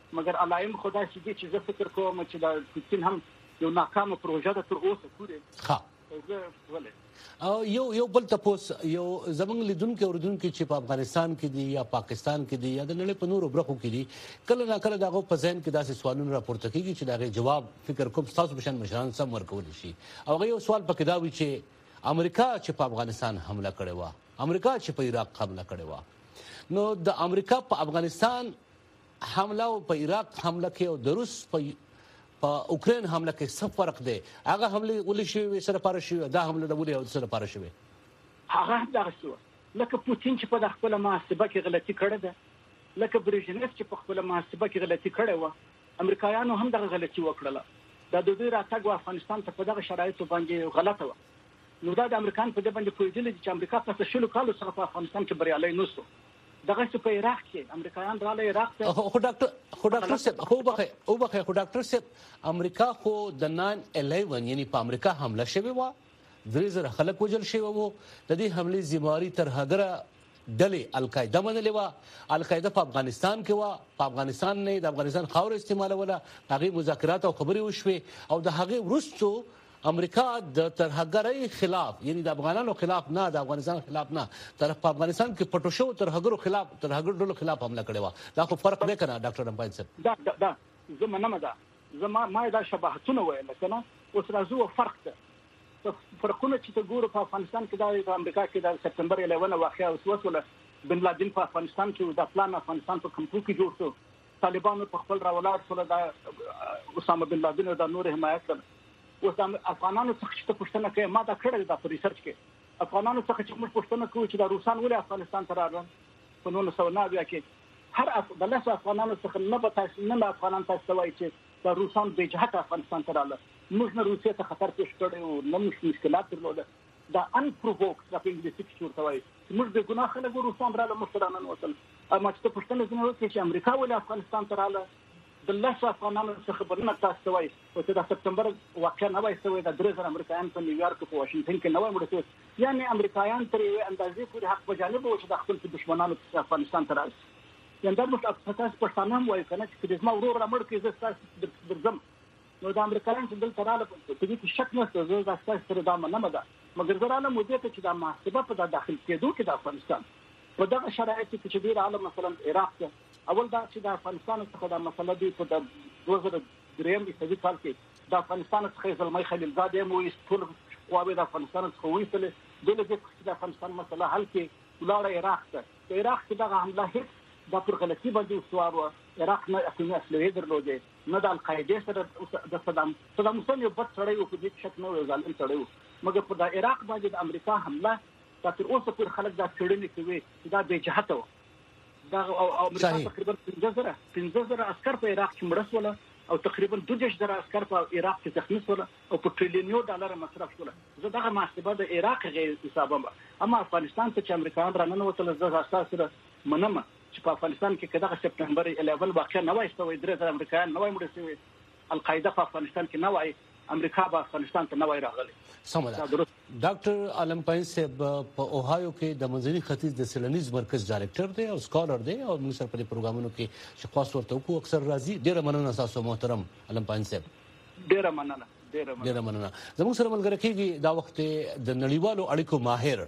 مګر علائم خدای چې چې زه فکر کوم چې دا پوتین هم یو ناکامه پروژه ده تر اوسه پورې ها زه ولې او یو یو بل تاسو یو زمنګ لیدونکو اوردونکو چې په افغانستان کې دي یا پاکستان کې دي یا د نړۍ په نورو برخو کې دي کله نه کله دغه په ذهن کې داسې سوالونه راپورته کیږي چې دغه جواب فکر کوم تاسو بشن مشران سم ورکول شي او یو سوال پکې دا وی چې امریکا چې په افغانستان حمله کړې و امریکا چې په عراق حمله کړې و نو د امریکا په افغانستان حمله او په عراق حمله کې او د روس په په اوکرين حمله کې څه فرق دی هغه حمله ولې شوی سره پاره شوی دا حمله د ولې او سره پاره شوی هغه دغه شو لکه پوتین چې په خپل محاسبه کې غلطي کړې ده لکه برژنیف چې په خپل محاسبه کې غلطي کړې و امریکایانو هم دغه غلطي وکړه دا د دوی راتګ افغانستان ته په دغه شرایطو باندې غلطه و نو دا د امریکان په دې باندې پوهېدل چې امریکا په شلو کالو سره په افغانستان کې بریالي نه شو دغه څه په عراق کې امریکایان رااله عراق ته خو ډاکټر خو ډاکټر صاحب خو بخه او بخه خو ډاکټر صاحب امریکا خو د ناین الیون یعنی په امریکا حمله شوی و درې زره خلک وجل شوی وو د دې حمله ذمہواری تر هغه ډلې القاعده منلې و القاعده په افغانستان کې و په افغانستان نه د افغانستان خاور استعمال ولا هغه مذاکرات او خبري وشوي او د هغه ورستو امریکا د ترهګرۍ خلاف یعنی د افغانانو خلاف نه د افغانستان خلاف نه تر په افغانستان کې پټو شو ترهګرو خلاف ترهګرو خلاف حمله کړې و دا خو فرق نه کنه ډاکټر امپاین صاحب دا دا, دا زمونه ما دا زما ما دا شباهتونه ویل کنه اوس راځو فرق ته فرقونه چې ته ګورو په افغانستان کې د امریکا کې د سپتمبر یلون واقعه اوس وسوله بن لادن په افغانستان کې د پلان افغانستان په کمپو کې جوړ شو طالبانو په خپل راولات سره د اسامه بن لادن او د نور حمایت کړ اوس د افغانانو څخه چې پښتنه کوي ما دا کړل د ریسرچ کې افغانانو څخه چې موږ پښتنه کوو چې د روسان ولې افغانستان ته راغلل په نولس سوه نوي کې هر د لاسو افغانانو څخه نه به تاسو نه افغانان تاسو وایي چې د روسان به جهته افغانستان ته راغلل موږ نه روسیې ته خطر پیښ کړی او نه موږ مشکلات درلوده دا ان پرووک د انګلیسي کې ورته وایي موږ د ګناه خلک روسان راغلل مشرانو وصل اما چې پښتنه زموږ چې امریکا ولې افغانستان ته راغلل د لاسو افغانانو څخه خبرونه تاسو وایي او چې د سپتمبر واقعا نه وایي سوي د درې زره امریکایان په نیویارک په واشنگټن کې نه وایي مړ یعنی امریکایان تر یو اندازې پورې حق په جانب او چې د خپل دشمنانو په افغانستان ته راځي یعنی دا مطلب تاسو پښتانه هم وایي کنه چې د ما ورور را مړ کې زه تاسو درځم نو د امریکایان چې دلته رااله په دې کې شک نشته زه د تاسو سره دا منم ده مګر زه رااله مو دې ته چې د محاسبه په داخل کېدو کې د افغانستان په دغه شرایطو کې چې ډیر عالم مثلا عراق کې اول دا چې د افغانستان څخه د مسله دی په د دوه زره دریم عیسوي کال کې د افغانستان څخه زلمي خلیلزاده مو ټول قواوی د افغانستان څخه وېستل دغه د افغانستان مسله حل کې ولاړ عراق ته عراق کې دغه حمله هیڅ د پر غلطي باندې وسوار عراق نه اقلیمي اصلي درلودې نه د القاعده سره د صدام صدام حسین یو بد سړی او په دې شک نه وي ظالم سړی مګر په د عراق باندې د امریکا حمله دا تر اوسه پر خلک دا څېړنې کوي چې دا بې جهته و دا او امریکا تقریبا پنځه زره پنځه زره عسكر په عراق کې مړه شول او تقریبا دوه دېرش زره عسكر په عراق کې زخمي شول او په ټریلیونو ډالر مصرف شول زه دغه محاسبه د عراق غیر حسابم اما افغانستان ته چې امریکایان رانه وتل زه اساس سره منم چې په افغانستان کې کله سپتمبر یلون واقعا نه وایي سوي درې زره امریکایان نه وایي مړه شوي القاعده په افغانستان کې نه وایي امریکا په افغانستان ته نه وایي راغلي سمه ډاکټر عالم پاین صاحب په اوهایو کې د منځني ختیځ د سیلانیز مرکز ډایریکټر دی او سکالر دی او موږ سره په پروګرامونو کې چې خاص ورته کو اکثر راځي ډیره مننه تاسو محترم عالم پاین صاحب ډیره مننه ډیره مننه زموږ سره ملګری کېږي دا وخت د نړیوالو اړیکو ماهر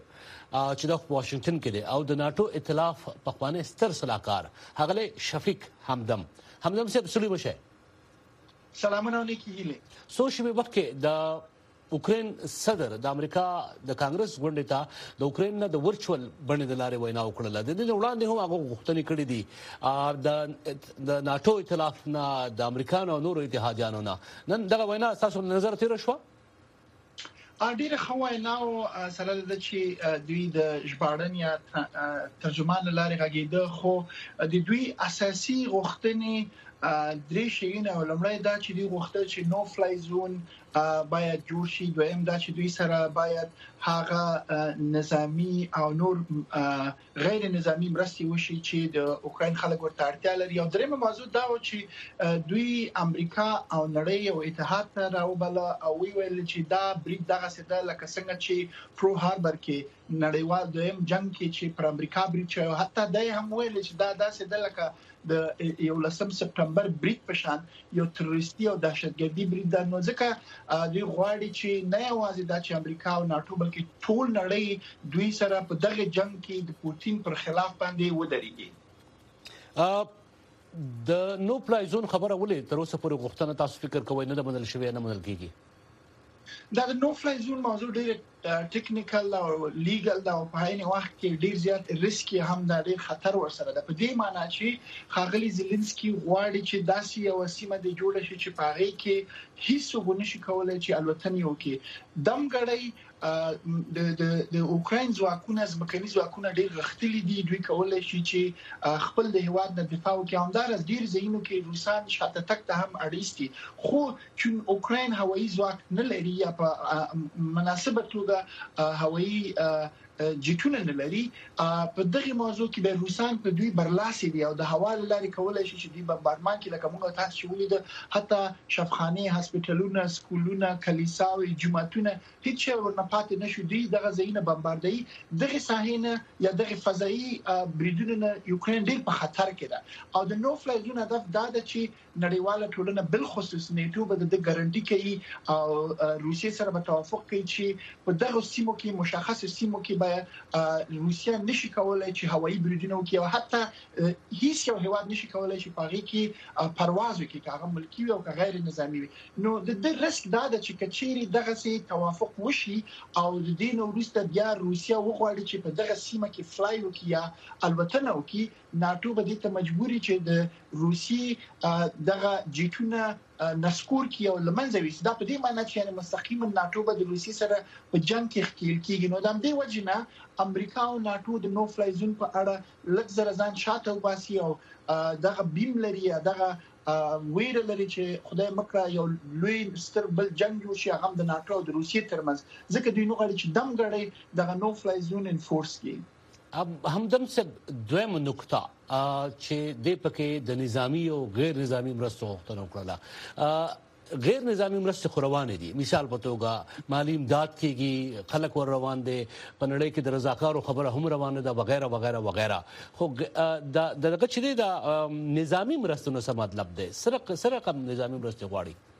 چې د واشنگټن کې دی او د ناتو ائتلاف په خوانه ستر صلاحکار هغه شفیق همدم همدم صاحب سلام شه سلامونه نیکی هیله سوشل وخت کې د اوکرين صدر د امریکا د کانګرس غونډې ته د اوکرين نه د ورچوال باندې د لارې وینا وکړه د دې وړاندې هم هغه غوښتنې کړې دي د ناتو ائتلاف نه د امریکا او نورو اتحادیانو نه نن دغه وینا تاسو نظر تیر شو ډیره خوای نو سره د چې دوی د ژباړن یا ترجمان لارې غږیده خو د دوی اساسي غوښتنې درې شیونه ولمړی دا چې دوی غوښتل چې نو فلای زون باید جوړ شي دویم دا چې دوی سره باید هغه نظامی او نور غیر نظامی مرستي وشي چې د اوکرين خلک ورته اړتیا لري او درېمه موضوع دا و چې دوی امریکا او نړۍ او اتحاد ته راوبله او ویل چې دا بریډ دغه سده لکه څنګه چې پرو هاربر کې نړیوال دویم جنگ کې چې پر امریکا برید شو حتی دای هم ویل چې دا داسې د لکه د یو لسم سپتمبر برید په شان یو تروریستي او دهشتګردي برید ده. نو ځکه دوی غواړي چې نه یوازې د چې امریکا او ناتو بلکې ټول نړۍ دوی سره په دغه جنگ کې د پوتین پر خلاف باندې ودرېږي. د نو فلای زون خبره ولې تر اوسه پورې غوښتنه تاسو فکر کوئ نه منل شوی نه منل کیږي؟ دا د نو فلای زون موضوع ډېر ټیکنیکل او لیګل دا په عین وخت کې ډېر زیات ریسک هم دا ډېر خطر ورسره ده. په دې معنی چې خاغلی زيلنسکي غواړي چې داسې یو سیمه د جوړ شي چې په هغه کې هیڅ ونشي کولای چې الوتنې وکړي. دمګړی د د د اوکرين ځواکونه ځمکني ځواکونه ډېر غختلي دي. دوی کولای شي چې خپل د هیواد د دفاع وکړي. همدار از ډېر ځایونو کې روسان شاته تک ته هم اړیستي خو چې اوکرين هوایي ځواک نه لري یا په مناسبه توګه هوایي جیټونه نه لري. په دغه موضوع کې به روسان په دوی برلاسي دي او د هوا لارې کولای شي چې دوی بمبارمان کې لکه موږ تاسو چې ولید حتی شفخانه هسپټالونه سکولونه کلیساوي جمعتونه هیڅ ورنه پاتې نشو. دوی دغه ځایونه بمباردوي. دغه ساحینه یا دغه فضائي بریدونه یوکرين ډېر په خطر کې ده او د نو فلای زون هدف دا ده چې نړیواله ټولنه بل خصوص نیټو به د ګارانټي کوي او روسیې سره به توافق کوي چې په دغه سیمو کې مشخص سیمو کې روسیا نشي کولای چې هوایي بریدونه وکړي او حتی هیڅ یو هیواد نشي کولای چې پاره کې پرواز وکړي که هغه ملکی وي او که غیر نظامی وي. نو د دې ریسک دا ده چې کچيري دغه سي توافق وشي او د دین وروسته بیا روسیا وغواړي چې په دغه سیمه کې فلای وکړي یا البته وکړي. ناتو به دې ته مجبوري چې د روسي دغه جیټونه نسکور کی او لمنځه وي. دا په دې معنی چې مستقیما ناتو به د روسي سره په جنگ کې ښکیل کیږي. نو د دې وجنه امریکا او ناتو د نو فلای زون په اړه لږ زر ځان شاته وباسي او دغه بیم لري دغه ویره لري چې خدای مکړه یو لوی ستر بل جنگ جوړ شي هغه د ناتو او د روسي ترمنځ. ځکه دوی نو غواړي چې دم غړي دغه نو فلای زون انفورس کړي. همدم صاحب دویم نقطه چې د پکې د نظامی او غیر نظامی مرستو غوښتنه وکړه. غیر نظامی مرستې خو روانې دي. مثال په توګه مالی امداد کیږي خلک ور روان دي په نړۍ کې د رضاکارو خبره هم روانه ده وغیرہ وغیرہ وغیرہ. خو د دغه چې د نظامی مرستو څه مطلب دی؟ سره سره کوم نظامی مرستې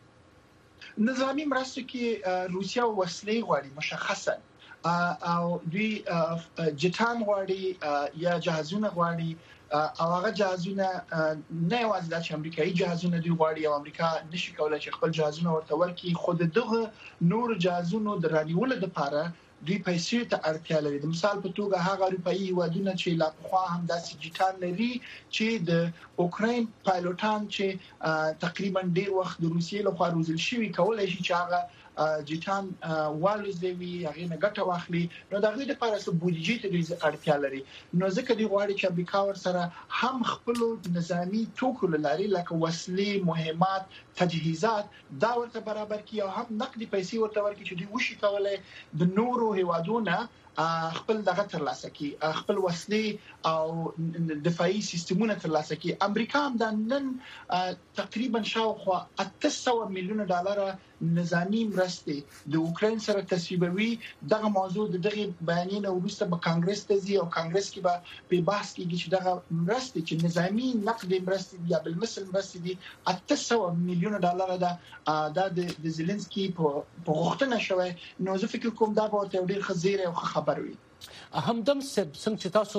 غواړي؟ نظامی مرستو کې روسیا وسلې غواړي مشخصا او دوی جټان غواړي یا جهازونه غواړي او هغه جهازونه نه یوازې د امریکایي جهازونه دوی غواړي او امریکا نشي کولای چې خپل جهازونه ورته ورکړي. خو دغه نور جهازونو د رانیولو لپاره دوی پیسې ته اړتیا لري. د مثال په توګه هغه اروپאי هیوادونه چې لا پخوا هم داسې جټان لري چې د اوکرين پایلوټان چې تقریبا ډیر وخت د روسیې لخوا روزل شوی کولای شي چې هغه جټان والوزوي هغه نه ګټه واخلي. نو دا غوډه لپاره څه بودیجې ته دوی اړتیا لري. نو ځکه دوی غواړي چې امریکا ور سره هم خپل نظامی توکو لري لکه وسلې مهمات تجهیزات دا ورته برابر کړي او هم نقدي پیسې ورته ورکړي چې دوی وشي کولای د نورو هیوادونو خپل دغه ترلاسه کی خپل وسلې او دفاعي سیستمونه ترلاسه کی. امریکا هم د نن تقریبا شاوخوا اته سوه میلیون ډالر نظامی مرستې د اوکرين سره تصویبوي. دغه موضوع د دغه بیانیه وروسته په کانګرس ته ځي او کانګرس کې به په بحث کېږي چې دغه مرستې چې نظامی نقد مرستې یا بل مثل مرستې دي اته سوه میلیون ډالر ده د زيلنسکي په غوښتنه شوی. نو زه فکر کوم دا به ډېر خزيره او خبر وي. همدم څنګه چې تاسو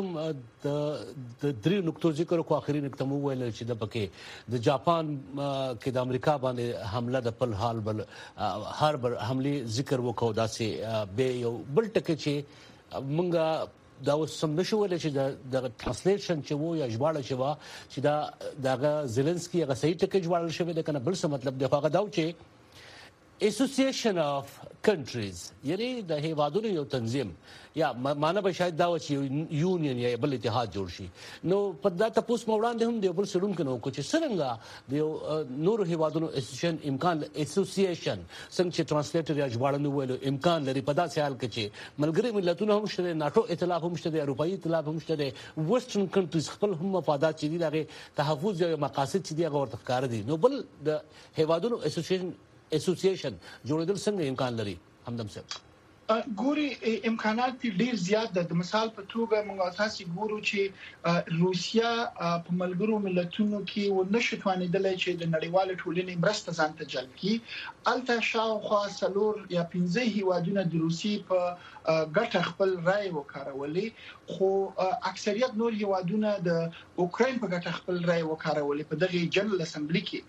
د درې نقطو ذکر کو اخري نقطه مو ویل چې د پکې د جاپان کې د امریکا باندې حمله د پل حال بل هاربر حمله ذکر وکاو داسې به یو بل ټکی چې مونږه دا وسم نشو ول چې د ترانسلیشن چې وو یا ژباړه چې وا چې دا دغه زيلنسکي هغه صحیح ټکی ژباړل شوی د کنه بل څه مطلب دی. هغه دا چې Association of Countries یعنی د هیوادونو یو تنظیم یا معنا به شاید دا و چې یونین یا بل اتحاد جوړ شي. نو په دا تاسو مو وړاندې هم دی بل سړون کنو کو چې څنګه د نور هیوادونو اسوسییشن امکان اسوسییشن څنګه چې ترانسلیټر یا ژباړن ویلو امکان لري په داسې حال کې چې ملګری ملتونه هم شته ناتو ائتلاف هم شته اروپאי ائتلاف هم شته ویسټرن کنټریز خپل هم مفادات چې دي دغه تحفظ یا مقاصد چې دي هغه ورته ښکار دي. نو بل د هیوادونو اسوسییشن اسوسییشن جوړېدل څنګه امکان لري همدم صاحب؟ ګوري امکانات ډیر زیات د مثال په توګه موږ تاسو ګورو چې روسیا په ملګرو ملتونو کې و نشټوانېدل چې د نړیوال ټولنې مرسته ځانته جلب کړي الته شاوخوا سلور یا پنځه هیوادونه د روسي په ګټه خپل رائے وکړولې خو اکثریت نور هیوادونه د اوکرين په ګټه خپل رائے وکړولې په دغه جنرال اسمبلی کې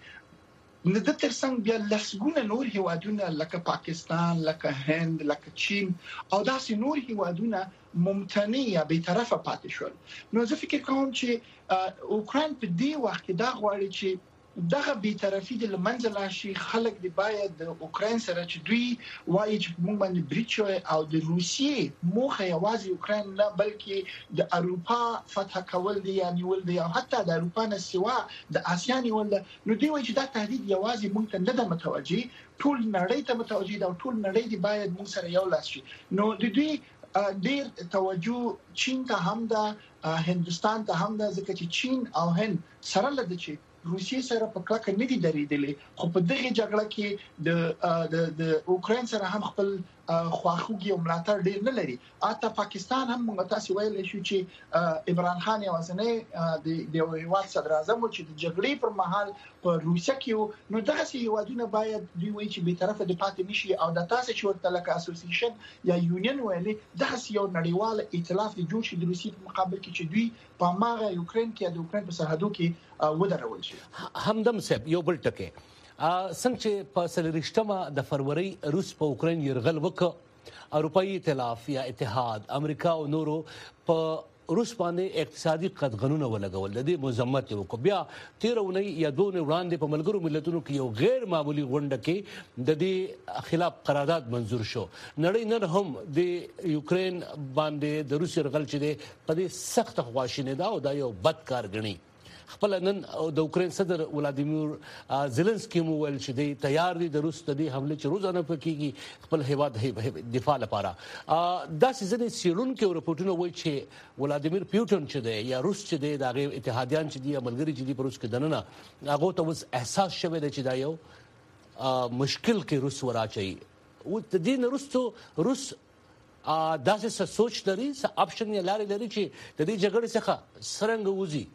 نو د ترڅنګ بیا لسګونه نور هیوادونه لکه پاکستان لکه هند لکه چین او داسې نور هیوادونه ممتنع یا بی‌طرفه پاتې شول نو زه فکر کوم چې اوکرين په دې وخت کې دا غواړي چې دغه بی‌طرفي د لمنځه لاشي خلک دی باید د اوکرين سره چې دوی وایي چې موږ باندې بریټ او د روسیې موخه یوازې اوکرين نه بلکې د اروپا فتح کول دی یا نیول دی او حتی د اروپا نه سوا د آسیا نیول نو دی وایي چې دا تهدید یوازې موږ ته نه د متوجي ټول نړۍ ته متوجي دا ټول نړۍ دی باید موږ سره یو لاس شي نو د دوی ډیر توجه چین ته هم ده هندستان ته هم ده ځکه چې چین او هند سره لدی چې روسیې سره په کلکه نه دي درېدلې خو په دغه جګړه کې د د اوکرين سره هم خپل خواخوږي او ملاتړ ډیر نه لري اته پاکستان هم موږ تاسو ویل شو چې عمران خان یوازنه د د هیواد صدر اعظم چې د جګړې پر مهال په روسیا کې نو دغه هیوادونه باید دوی وایي چې به طرفه د پاتې نشي او د تاسو چې ورته لکه اسوسییشن یا یونین ویلي دغه یو نړیوال ائتلاف د جوړ شي د روسیې په مقابل کې چې دوی په ماغه یوکرين کې د اوکرين په سرحدو کې ودرول شي همدم صاحب یو بل ټکی څنګه چې په سلریشتمه د فروری روس په اوکرين يرغل وکړ اروپאי ائتلاف یا اتحاد امریکا او نورو په روس باندې اقتصادي قدغنونه ولګول د دې مذمت وکړ بیا تیرونه یا دوه وړاندې په ملګرو ملتونو کې یو غیر معمولی غونډه کې د دې خلاف قرارداد منزور شو نړۍ نن هم د یوکرين باندې د روس يرغل چې په دې سخت خواشینه دا او دا یو بدکار غني خپل نن د اوکرين صدر ولادیمیر زيلنسکي مو ول چې دی تیار دي د روس د حمله چې روزانه پکېږي خپل هیواد دفاع لپاره دا سيزن سیرون کې رپورټونه وایي چې ولادیمیر پیوټن چې دی یا روس چې دی د اتحادیان چې دی عملګری چې دی په روس کې دننه هغه ته اوس احساس شوه چې دا یو مشکل کې روس وراچي او د دې روسو روس داسې سوچ لري څه اپشن یې لري لري چې د دې جګړې څخه څنګه وځي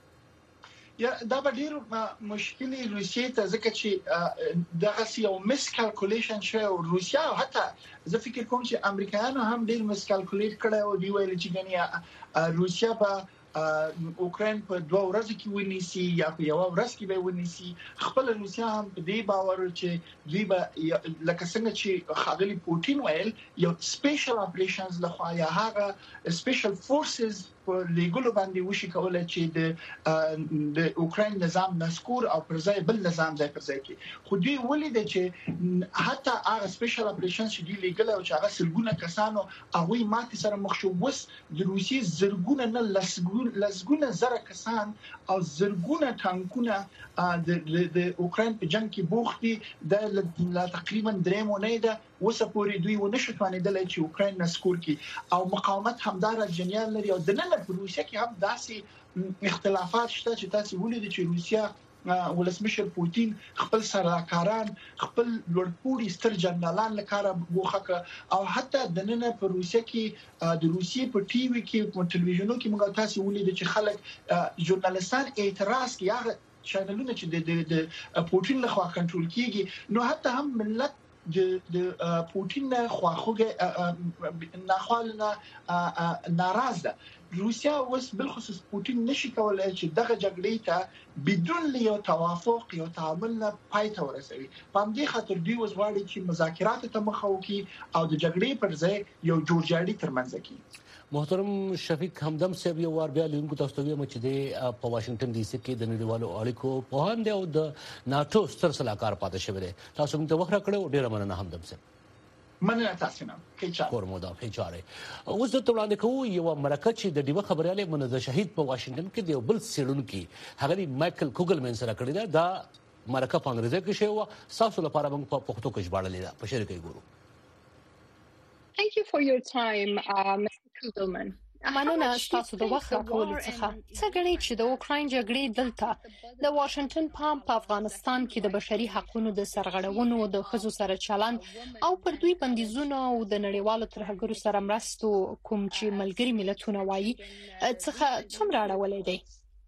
یا دا به ډیر مشکلي روسیې ته ځکه چې دغه یو مس کیلکولیشن شوی او روسیا حتی زه فکر کوم چې امریکایانو هم ډیر مس کیلکولیټ کړی او دی ویل چې غنیا روسیا به اوکرين په دوه ورځې کې ونیسي یا په یو ورځ کې به ونیسي خپل روسیا هم په دې باور چې دوی به لکه څنګه چې خاغلی پوتین ویل یو سپیشل اپریشنز لخوا یا هغه سپیشل فورسز په لیګلو باندې وشي کولای چې د د اوکرين نظام نسکور او پر ځای بل نظام ځای پر ځای کې خو دوی ولید چې حتی هغه سپیشل اپریشنز چې دی لیګل او چې هغه سلګونه کسانو هغه ماته سره مخ شو وس د روسي زرګونه نه لسګونه لسګونه زره کسان او زرګونه ټانکونه د د اوکرين په جنگ کې بوختي د تقریبا درې مونې ده وسپوري دوی ونشټوانېدل چې اوکرين نسکور کی او مقاومت همدار جنیال لري او د نن په روسیا کې هم داسې اختلافات شته چې تاسو ولیدئ چې روسیا ولسمشر پوتین خپل سرکاران خپل لوړپوړي ستر جنرالان لکاره غوخه او حتی د نن په روسیا کې د روسیې په ټي وي کې په ټلویزیونو کې موږ تاسو ولیدئ چې خلک ژورنالیستان اعتراض کوي هغه چینلونه چې د پوتین لخوا کنټرول کیږي نو حتی هم ملت د د پوتین خواخوږه ناخوالنه ناراض ده روسیا اوس بل خصوص پوتین نشي کولای چې دغه جګړې ته بدون یو توافق یو تعامل نه پای ته ورسوي په همدې خاطر دوی وزواړي چې مذاکرات ته مخه وکړي او د جګړې پر ځای یو جوړجاړي ترمنځ کړي محترم شفیق همدم صاحب یو وار بیا لیدونکو تاسو ته وایم چې د په واشنگټن ډي سي کې د نړیوالو اړیکو په هاند او د ناتو ستر سلاکار پاتې شوی دی تاسو موږ ته وخت راکړو ډیر مننه همدم صاحب مننه تاسو نه هیڅ کورمو دا هیڅ چاره اوس د وړاندې کوو یو مرکه چې د ډیوه خبرياله منځ شهید په واشنگټن کې دی بل سیړونکو هغه مایکل کوګلمن سره کړی دا د مرکه په انګریزي کې شوی و تاسو لپاره موږ په پښتو کې ژباړلې ده په شریکې ګورو Thank you for your time, uh, Mister Kugelman. مننه تاسو د وخت راکولو څخه. څه ګڼئ چې د اوکراین جګړې دلته د واشنگټن پام په افغانستان کې د بشري حقوقو د سرغړونو د ښځو سره چلند او پر دوی بندیزونه او د نړیوالو ترهګرو سره مرستو کوم چې ملګري ملتونه وایي څخه څومره اړولې دی؟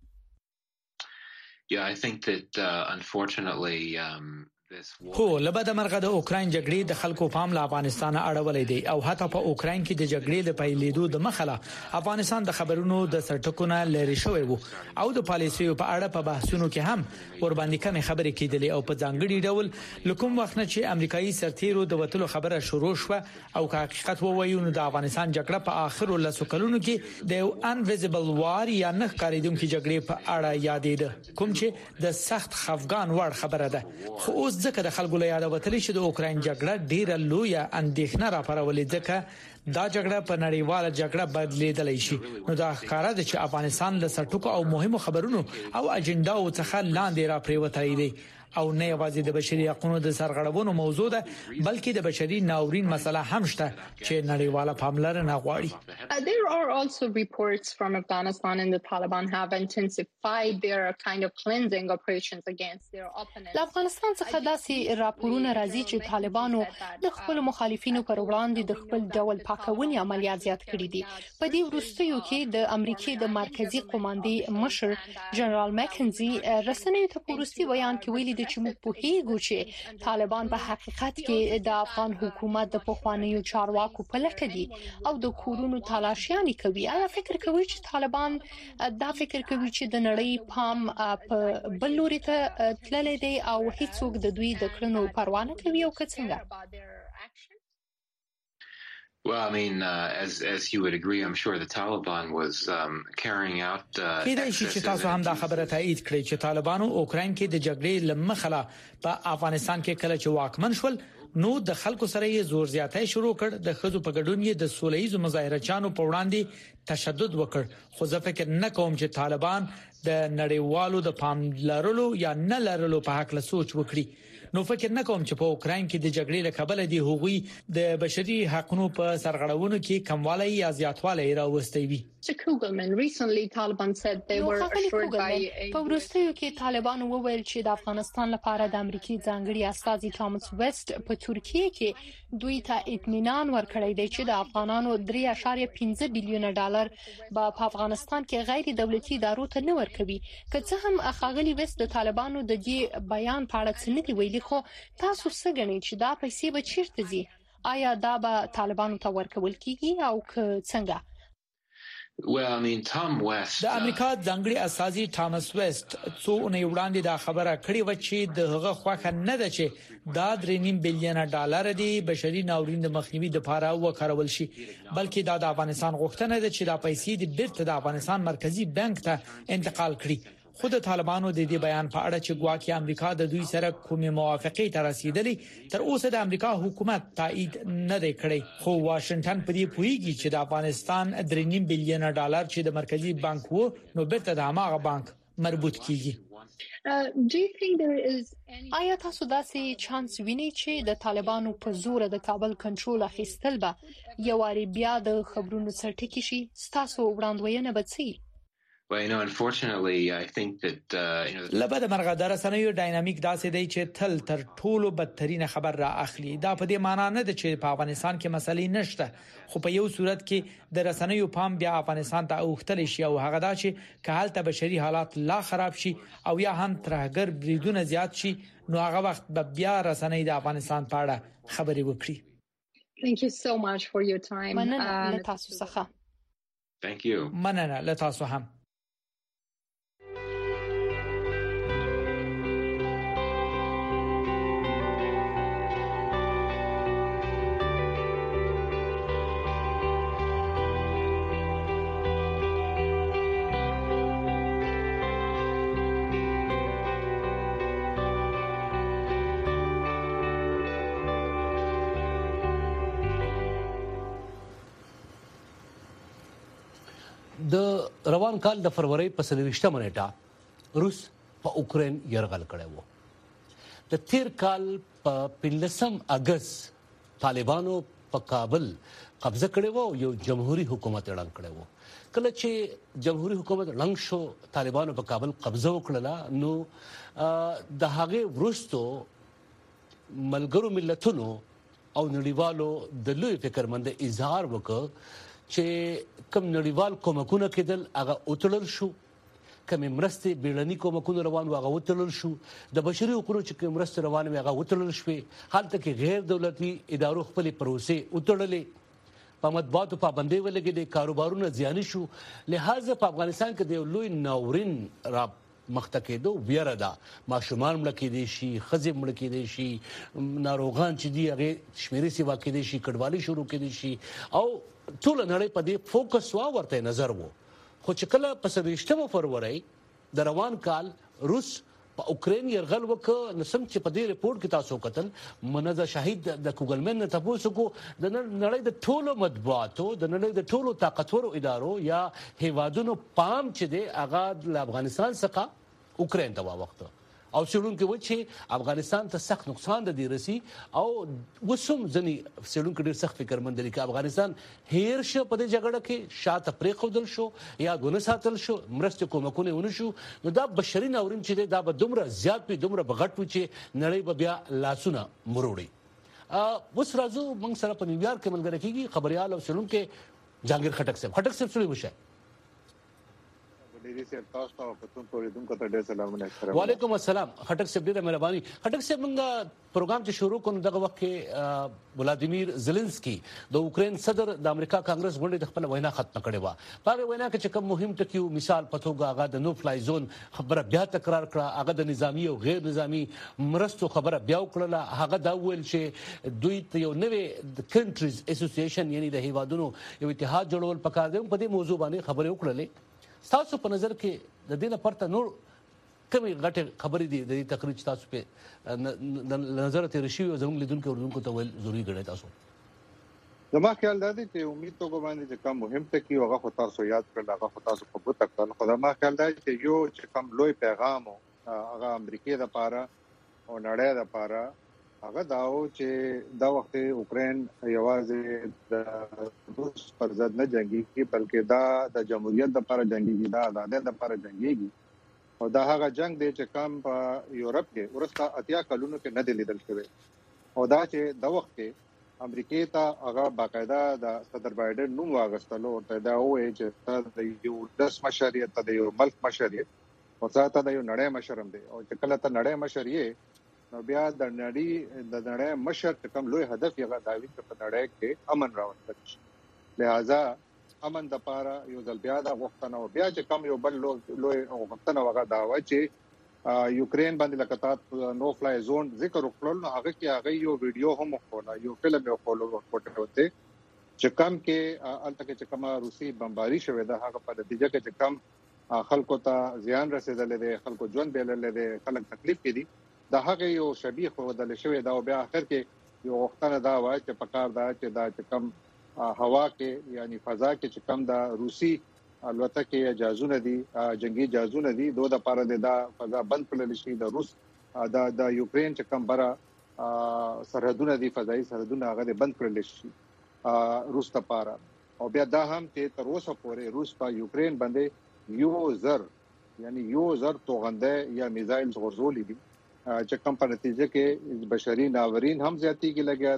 Yeah, I think that uh, unfortunately um خو لبد مرغه د اوکراین جګړې د خلکو پام له افغانستان اړولې دی او حتی په اوکراین کې د جګړې د پیلېدو د مخاله افغانستان د خبرونو د سرټکونه لري شوی وو او د پالیسیو په اړه په بحثونو کې هم ور باندې کم خبرې کېدلې او په ځانګړي ډول لکوم وخت نه چې امریکایي سرتیرو د وټلو خبره شروع شوه او که حقیقت ووایو نو د افغانستان جګړه په اخرو لسو کلونو کې د انویزیبل وار یا نه ښکارېدونکو جګړې په اړه یادېده کوم چې د سخت خفګان وړ خبره ده. خو اوس ځکه د خلکو له یاد وتلې چې د اوکراین جګړه ډیره لویه اندېښنه راپارولې ځکه دا جګړه په نړیواله جګړه بدلېدلای شي نو دا ښکارا ده چې افغانستان له سرټکو او مهمو خبرونو او اجنډاو څخه لاندې راپریوتای دی او نه یوازې د بشري حقوقو د سرغړونو موضوع ده بلکې د بشري ناورین مسله هم شته چې نړیواله پاملرنه غواړي. There are also reports from Afghanistan and the Taliban have intensified their kind of cleansing operations against their opponents. له افغانستان څخه داسې راپورونه راځي چې طالبانو د خپل مخالفینو پر وړاندې د خپل ډول پاکونې عملیات زیات کړي دي. په دې وروستیو کې د امریکای د مرکزی قوماندې مشر جنرال مکنزي رسنیو ته په وروستي بیان کې ویلي چې موږ په هیڅ چې طالبان په حقیقت کې د افغان حکومت د پخوانیو چارواکو په لټه دي او د کورونو تلاشیانې کوي. آیا فکر کوي چې طالبان دا فکر کوي چې د نړۍ پام په بل لوري ته تللی دی او هیڅوک د دوی د کړنو پروا نه کوي او که څنګه؟ Well, I mean, uh, as as you would agree, I'm sure the Taliban was um, carrying out. کله چې تاسو هم دا خبره تایید کړئ چې طالبانو اوکراین کې د جګړې لمخله په افغانستان کې کله چې واکمن شول نو د خلکو سره یې زور زیاتای شروع کړ د خزو په ګډون یې د سولېیزو مظاهره چانو په وړاندې تشدد وکړ. خو زه فکر نه کوم چې طالبان د نړیوالو د پام لرلو یا نه لرلو په حق له سوچ وکړي. نو فکر نه کوم چې په اوکراین کې د جګړې له کبله دی هغوی د بشري حقوقو په سرغړونو کې کموالی یا زیاتوالی راوستي وي. Kugelman recently Taliban said they were assured by په وروستیو کې طالبان وویل چې د افغانستان لپاره د امریکای ځانګړي استازي ټامس ویسټ په ترکیه کې دوی ته اطمینان ورکړی دی چې د افغانانو درې اعشاریه پنځه بیلیونه ډالر په افغانستان کې غیر دولتي ادارو ته نه ورکوي. که څه هم خاغلی ویسټ د طالبانو د دې بیان په اړه څه نه دی ویلي خو تاسو څه ګڼئ چې دا پیسې به چیرته ځي؟ آیا دا به طالبانو ته ورکول کیږي او که څنګه؟ Well, I mean, Tom West. د امریکا ځانګړي استازي ټامس ویسټ څو نه وړاندې دا خبره کړې و چې د هغه خوخه نه ده چې دا درې نیم بیلیون ډالر دی بشري ناورین د مخنیوي لپاره وکړول شي بلکې دا د افغانستان غوښتنه ده چې دا پیسې د بیرته د افغانستان مرکزی بانک ته انتقال کړي. خود طالبانو د دې بیان په اړه چې ګواکې امریکا د دوی سره کومه موافقه ته رسیدلې تر اوسه د امریکا حکومت تایید نه دی کړی خو واشنگټن په دې پوهیږي چې د افغانستان درې نیم بیلیون ډالر چې د مرکزی بانک وو نو بیرته د هغه بانک مربوط کیږي. آیا تاسو داسې چانس وینئ چې د طالبانو په زور د کابل کنټرول اخیستل به یو واری بیا د خبرونو سرټکی شي؟ تاسو وړاندوینه به څه؟ Well, you know, unfortunately, I think that uh, you know. لبد مرغه درسنوي ډاینامیک داسې دی چې تل تر ټولو بدترین خبر را اخلي. دا په دې معنی نه ده چې په افغانستان کې مسلې نشته خو په یو صورت کې د رسنیو پام بیا افغانستان ته اوختل شي او هغه دا چې که حالت بشري حالات لا خراب شي او یا هم ترهګر بریدونه زیات شي نو هغه وخت به بیا رسنۍ د افغانستان په اړه خبرې وکړي. Thank you so much for your time. مننه له تاسو څخه. Thank you. مننه له تاسو هم. د روان کال د فروری په څلوېښتمه نیټه روس په اوکراین یرغل کړی و. د تیر کال په پنځلسم اگست طالبانو په کابل قبضه کړې وو یو جمهوریت حکومت اعلان کړی وو. کله چې جمهوریت حکومت لنګ شو طالبانو په کابل قبضه وکړه نو د هغه ورستو ملګرو ملتونو او نړیوالو د لوی فکرمند اظهار وکړ چې کوم نړیوال کومکونه کېدل هغه اوتلل شو، کوم مرستې بیړني کومکونه روان هغه وتلل شو، د بشري حقوقو چې کوم مرستې روان هغه وتلل شوې، حالت کې غیر دولتي ادارو خپل پروسې وتړلې، په مطبوعاتو پابندۍ ولګېدې، کاروبارونه زیانې شو. لہذا په افغانستان کې د لوی ناورین را مخته کېدو ویره ده، ماشومان مړه کېدی شي، ښځې مړه کېدی شي، ناروغان چې دي هغه شمیرې سیوا کېدی شي، کډوالي شروع کېدی شي او ټول نړۍ په دې فوکس وا ورته نظر وو. خو چې کله په سويشتمه فروری د روان کال روس په اوکرين يرغل وکړ نو سم چې په دې ریپورت کې تاسو کتل منځ شهید د کوګلمن نه تاسو کو د نړۍ د ټولو مطبوعاتو د نړۍ د ټولو طاقتورو ادارو یا هیوادونو پام چې دی هغه د افغانستان څخه اوکرين ته واوخته او سړون کې و چې افغانستان ته سخت نقصان د دې رسی او وسوم ځنی سړون کې ډیر سخت فکرمند دي چې افغانستان هیر شو په دې جګړه کې شاته پرې خودل شو یا دونه ساتل شو مرسته کومکونه ونه شو نو دا بشري ناورین چې دا به دومره زیات په دومره بغټ و چې نړۍ به بیا لاسونه مروړي. ا وس راځو موږ سره په نیویارک کې ملګری کیږي خبريال او سړون کې جهانگیر خټک صاحب. خټک صاحب سړي وشه. وعلیکم السلام. خټک صاحب ډیره مهرباني. خټک صاحب موږ پروګرام چې شروع کوو دغه وخت کې ولادیمیر زيلنسکي د اوکرين صدر د امریکا کانګرس غونډې د خپل وینا ختم کړې و. په وینا کې چې کوم مهم ټکیو مثال پتوګه هغه د نو فلای زون خبره بیا تکرار کړه، هغه د نظامی او غیر نظامی مرستو خبره بیا وکړه، هغه دا ویل چې دوی ته یو نوې کنټریز اسوسییشن یعنی د هیوادونو یو اتحاد جوړول پکار دی. په دې موضوع باندې خبرې وکړلې. تاسو په نظر کې د دې نه پرته نور کومې غټه خبرې دي د دې تقریر تاسو په نظر ته رشي او زموږ لیدونکو ورونکو ته ویل ضروری ګڼئ تاسو؟ زما خیال دا دی چې امید توګه باندې چې کوم مهم ټکی هغه خو تاسو یاد کړل، هغه خو تاسو په بوته کړل. خو زما خیال دا چې یو چې کوم لوی پیغام هغه امریکای د پاره او نړۍ د پاره هغه داو چې دا وخت اوکرين یوازې د روس پر ضد نه جنگي بلکې دا د جمهوریت لپاره جنگي، دا د آزادۍ لپاره جنگي او دا هغه جنگ دی چې کوم په یورپ کې ورسته اتیا کلونو کې نه دی لیدل شوی او دا چې د وخت کې امریکای ته هغه باقاعده د صدر بایدن نوم واغستلو او دا وایي چې د یو داس مشریت د یو ملک مشریت او ځاته د یو نړۍ مشرم دی او چې کله ته نړۍ مشریت نو بیا د نړۍ د نړۍ مشر کوم لوی هدف یې غواړي چې په نړۍ کې امن راوستل شي. لہذا امن د پاره یو ځل بیا د غوښتنه او بیا چې کوم یو بل لوی غوښتنه وغه دا و چې یوکرين باندې لکه نو فلای زون ذکر وکړل نو هغه کې هغه یو ویډیو هم وکړه، یو فلم یو فولو وکړه وته چې کوم کې الته کې چې کوم روسي بمباري شوې ده هغه په نتیجه کې چې کوم خلکو ته زیان رسیدل دي، خلکو ژوند بیلل دي، خلک تکلیف کړي دا هغه یو شبیه خو د لشوې دا بیا اخر کې یو وختونه دا وای چې پکار دا چې دا چې کم هوا کې یعنی فضا کې چې کم دا روسي الوتکه جهازونه دي جنگي جهازونه دي دوه د پاره دا فضا بند کړل شي، د روس دا د یوکرين چې کم برا سرحدونه دي فضایي سرحدونه هغه بند کړل شي روس ته پاره او بیا دا هم چې تر اوسه پورې روس په یوکرين باندې یو زر یعنی یو زر توغنده یا میزایل غرزولې دي چې کوم په نتیجه کې بشري ناورین هم زیاتی کې لګیا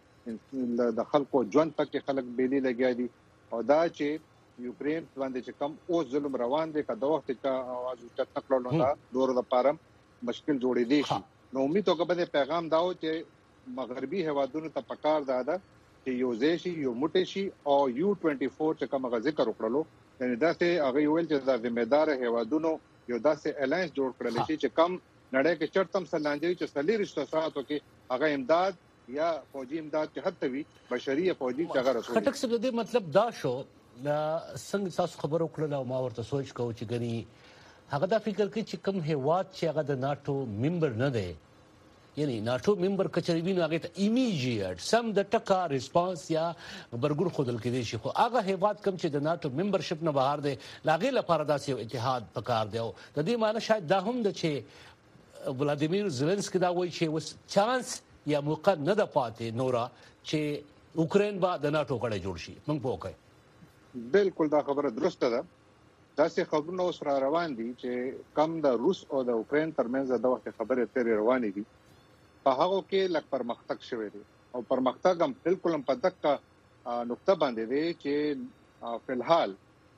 دي، د خلکو ژوند پکې خلک بیلی لګیا دي او دا چې یوکرين باندې چې کوم او ظلم روان دي کله وخت چې आवाज اوچت نکړلو دا دور د پاره مشکل جوړې دي شي. نو امید توګه به پیغام داو چې مغربي هوادونو ته پکار داده چې یو ځای یو موټی شي او یو چوبیس چې کوم ذکر وکړلو یعنی دا چې هغه ویل چې د ذمہدار هوادونو یو داسې الاینس جوړ کړل شي چې کم نړۍ کې چرتم سلانجوي چې سلی رشتہ ساتو کې هغه امداد یا فوجي امداد چې حتی وي بشري فوجي چې هغه رسول. خټک څه دې مطلب دا شو دا څنګه تاسو خبرو کړل او ما ورته سوچ کوم چې غني هغه دا فکر کوي چې کوم هیواد چې هغه د ناتو ممبر نه دی یعنی ناتو ممبر کچري ویني هغه ته ایمیډیټ سم د ټکا ریسپانس یا برګور خودل کې دي شي خو هغه هیواد کوم چې د ناتو ممبرشپ نه بهر دی لاغې لپاره داسې اتحاد پکار دی او د دې معنی شاید دا هم د چې ولادیمیر زيلنسکي دا وایي چې وس چانس یا موقع نه د پاتې نورا چې اوکرين به د ناتو غړی جوړ شي موږ پوهه بالکل دا خبره درسته ده داسې خبرونه اوس را روان دي چې کم د روس او د اوکرين ترمنځ د وخت خبره تیر روانې دي په هغه کې لک پرمختګ شوی دی او پرمختګ هم بالکل هم په دقه نقطه باندې دی چې په الحال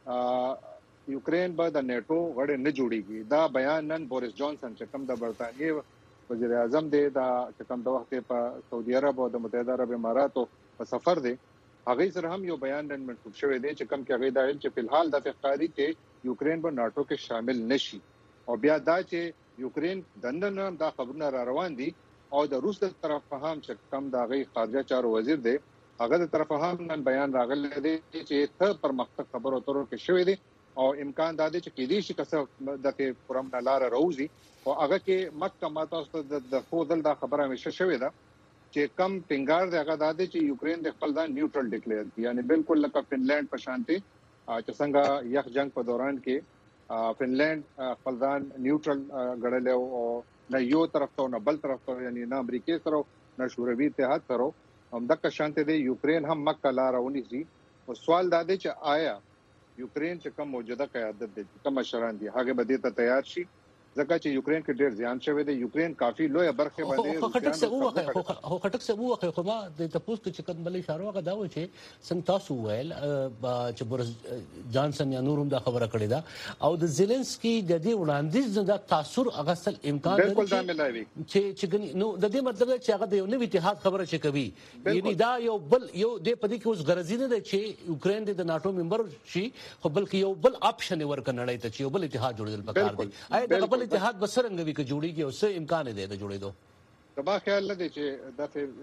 یوکرين به د نیټو غړی نه جوړیږي دا بیان نن بوریس جانسن چې کوم د برتانیې وزیر اعظم دی دا چې کوم د وخت په سعودي عرب او د متحده عرب اماراتو په سفر دی هغه سره هم یو بیان نن منسوب شوی دی چې کوم کې هغه دا چې په الحال د فقاری کې یوکرين به ناتو کې شامل نشي او بیا دا چې یوکرين دندن دا خبرونه را روان دي او د روس د طرف هم چې کوم د غي خارجه چارو وزیر دی هغه د طرف هم نن بیان راغلی دی چې ته پر مختص خبرو ترو کې شوی دی او امکان دا دی چې کې دې شي کسه د پرم نلار روزي او هغه کې مکه ماته د خو دل دا خبره همیشه شوی ده چې کم ټینګار دی هغه دا دی چې یوکرين د خپل ځان نیوټرل ډیکلیئر کړي یعنی بالکل لکه فنلند په شانتي چې څنګه یخ جنگ په دوران کې فنلند خپل ځان نیوټرل غړل او نه یو طرف ته نه بل طرف ته یعنی نه امریکای سره نه شوروي اتحاد سره هم د شانتي دی یوکرين هم مکه لارونی سي او سوال دا دی چې آیا یوکرين چې کوم موجوده قیادت دي کوم مشران دي هغه به دې ته تیار شي ځکه چې یوکرين کې ډېر ځان شوی دی یوکرين کافي لوی برخه باندې خو خټک څه وخه خو خټک څه وخه خو ما د تاسو چې کوم بلې اشاره وکړه دا و چې څنګه تاسو ویل چې بورس جانسن یا نورم دا خبره کړې ده او د زيلنسکي د دې وړاندیز د تاثیر اغسل امکان بالکل دا ملایوي چې چې نو د دې مطلب چې هغه د یو نوي اتحاد خبره چې کوي یعنی دا یو بل یو د پدې کې اوس غرض نه ده چې یوکرين د ناتو ممبر شي خو بلکې یو بل آپشن ورکنړی ته چې یو بل اتحاد جوړول پکار دی آیا د اتحاد بسرنګوي کې جوړیږي او څه امکان دی د جوړېدو تبا خیال لدی چې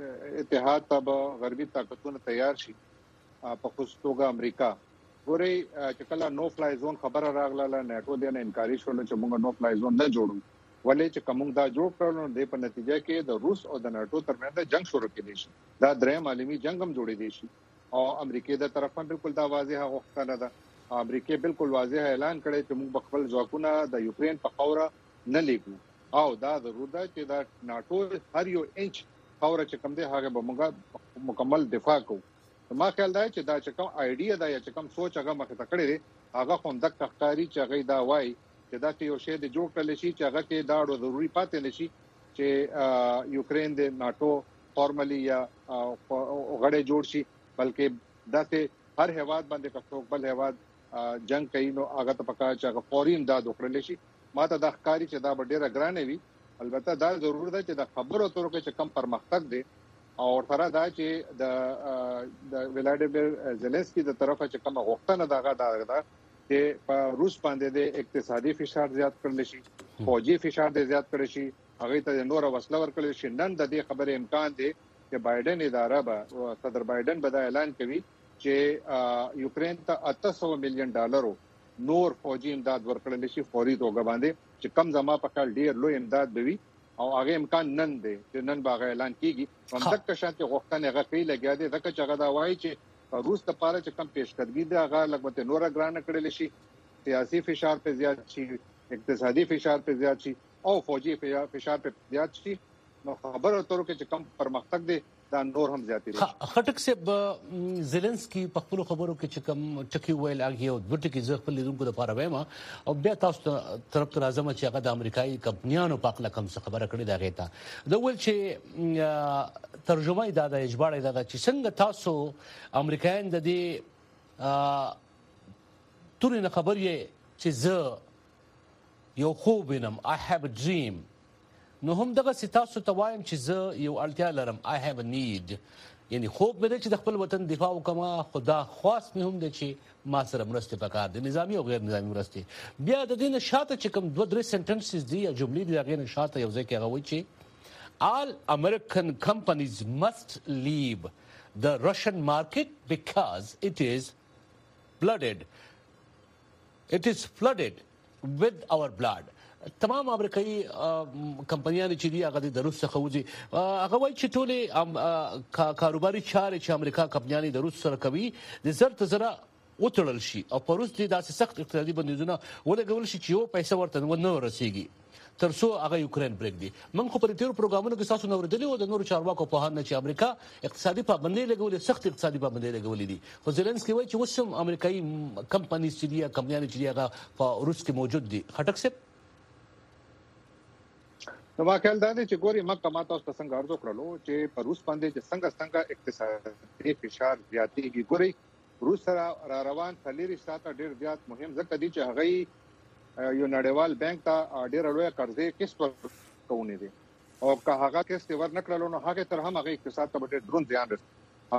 د اتحاد ته غربي طاقتونه تیار شي په خصوص امریکا ګوري چې کله نو فلای زون خبره راغله نیټو دې نه انکاري شول چې موږ نو فلای زون نه جوړو ولې چې کوم دا جوړ کړو د په نتیجه کې د روس او د نیټو ترمنځ جنگ شروع کېدی شي دا درېم عالمي جنگ هم جوړې دي شي او امریکای د طرفه بالکل دا واضحه غوښتنه ده امریکای بالکل واضح اعلان کړی چې موږ خپل ځواکونه د یوکرين په خوره نه لیکو او دا ضرور ده چې دا ناتو هر یو انچ خوره چې کوم دی هغه به موږ مکمل دفاع کوو ما خیال دی چې دا چې کوم آیډیا دا چې کوم سوچ هغه مخه تکړه دی هغه هم د تخکاری چې هغه دا وای چې دا یو شی د جوړ کړل شي چې هغه کې دا ضروري پاتې نشي چې یوکرين د ناتو فارملی یا غړې جوړ شي بلکې دا ته هر هواد باندې کڅوک بل هواد جنگ کوي نو هغه ته پکا چې هغه فوري امداد وکړل شي ماته د ښکاری چې دا ډیره ګرانه وي البته دا ضرور ده چې د خبرو اترو کې چې کم پرمختګ دي او سره دا چې د د ولادیمیر زيلنسکي د طرفه چې کوم غوښتنه دغه دا چې په روس باندې د اقتصادي فشار زیات کړل شي فوجي فشار د زیات کړل شي هغه ته نور وسله ورکړل شي نن د دې خبره امکان دی چې بایدن اداره به صدر بایدن به دا اعلان کوي چې یوکرين ته اته سوه میلیون ډالر نور فوجي امداد ورکړل شي فوري توګه باندې چې کم زما په کال ډیر لوی امداد دوی او هغه امکان نن دی چې نن باغ اعلان کیږي هم دغه شانتي غوښتنه هغه کوي لګیا دي ځکه چې هغه دا وایي چې روس ته پاره چې کم پیشکدګي دی هغه لګوت نور ګران کړل شي سیاسي فشار په زیات شي اقتصادي فشار په زیات شي او فوجي فشار په زیات شي نو خبره تر کې چې کم پرمختګ دی دا نور هم زیاتې دي خټک سے زيلنسکي په خپل خبرو کې چې کوم ټکی ویل هغه او د ټکی ځخ په لیدونکو لپاره وایم او بیا تاسو طرف تر اعظم چې هغه د امریکایي کمپنیانو په اړه کوم څه خبره کړې دا غیته دا ول چې ترجمه دا د اجبار دا چې څنګه تاسو امریکایان د دې تورین خبر یې چې زه یو خوب وینم I have a dream نو هم دغه ستاسو ته وایم چې زه یو اړتیا لرم I have a need یعنی خوب مې چې د خپل وطن دفاع وکم خدا خاص مې هم د چې ما سره مرسته پکار دي نظامی او غیر نظامی مرسته بیا د دې نشاته چې کوم دوه درې سنټنسز دي یا جملې دي هغه نشاته یو ځکه هغه وایي چې all American companies must leave the Russian market because it is flooded it is flooded with our blood تمام امریکایي کمپنیانو چې دی هغه د روس څخه وځي هغه وایي چې ټول کاروباري چارې چې امریکا کمپنیانې د روس سره کوي د زر ته زره وتړل شي او په روس دي داسې سخت اقتصادي بندیزونه ولګول شي چې یو پیسې ورته نه ورسیږي ترڅو هغه یوکرين پرېږدي. موږ خو په تیر پروګرامونو کې تاسو نو ورته او د نورو چارواکو په هان چې امریکا اقتصادي پابندۍ لګولې سخت اقتصادي پابندۍ لګولې دي. خو زيلنسکي وایي چې وسم امریکایي کمپنۍ چې دي کمپنیان چې دي هغه په روس کې موجود دي. خټک صاحب نو واقعا دا چې ګوري مکه ماته اوس څنګه ارزو کړلو چې په روس باندې چې څنګه څنګه اقتصادي فشار زیاتېږي. ګوري روس سره را روان فلیری ساته ډیر زیات مهم ځکه دي چې هغه یو نړیوال بانک ته ډیر لوی قرضې کیسه کوونې دي او که هغه کیسه ورنکړلو نو هغه تر هم هغه اقتصاد ته ډیر درون زیان رسي.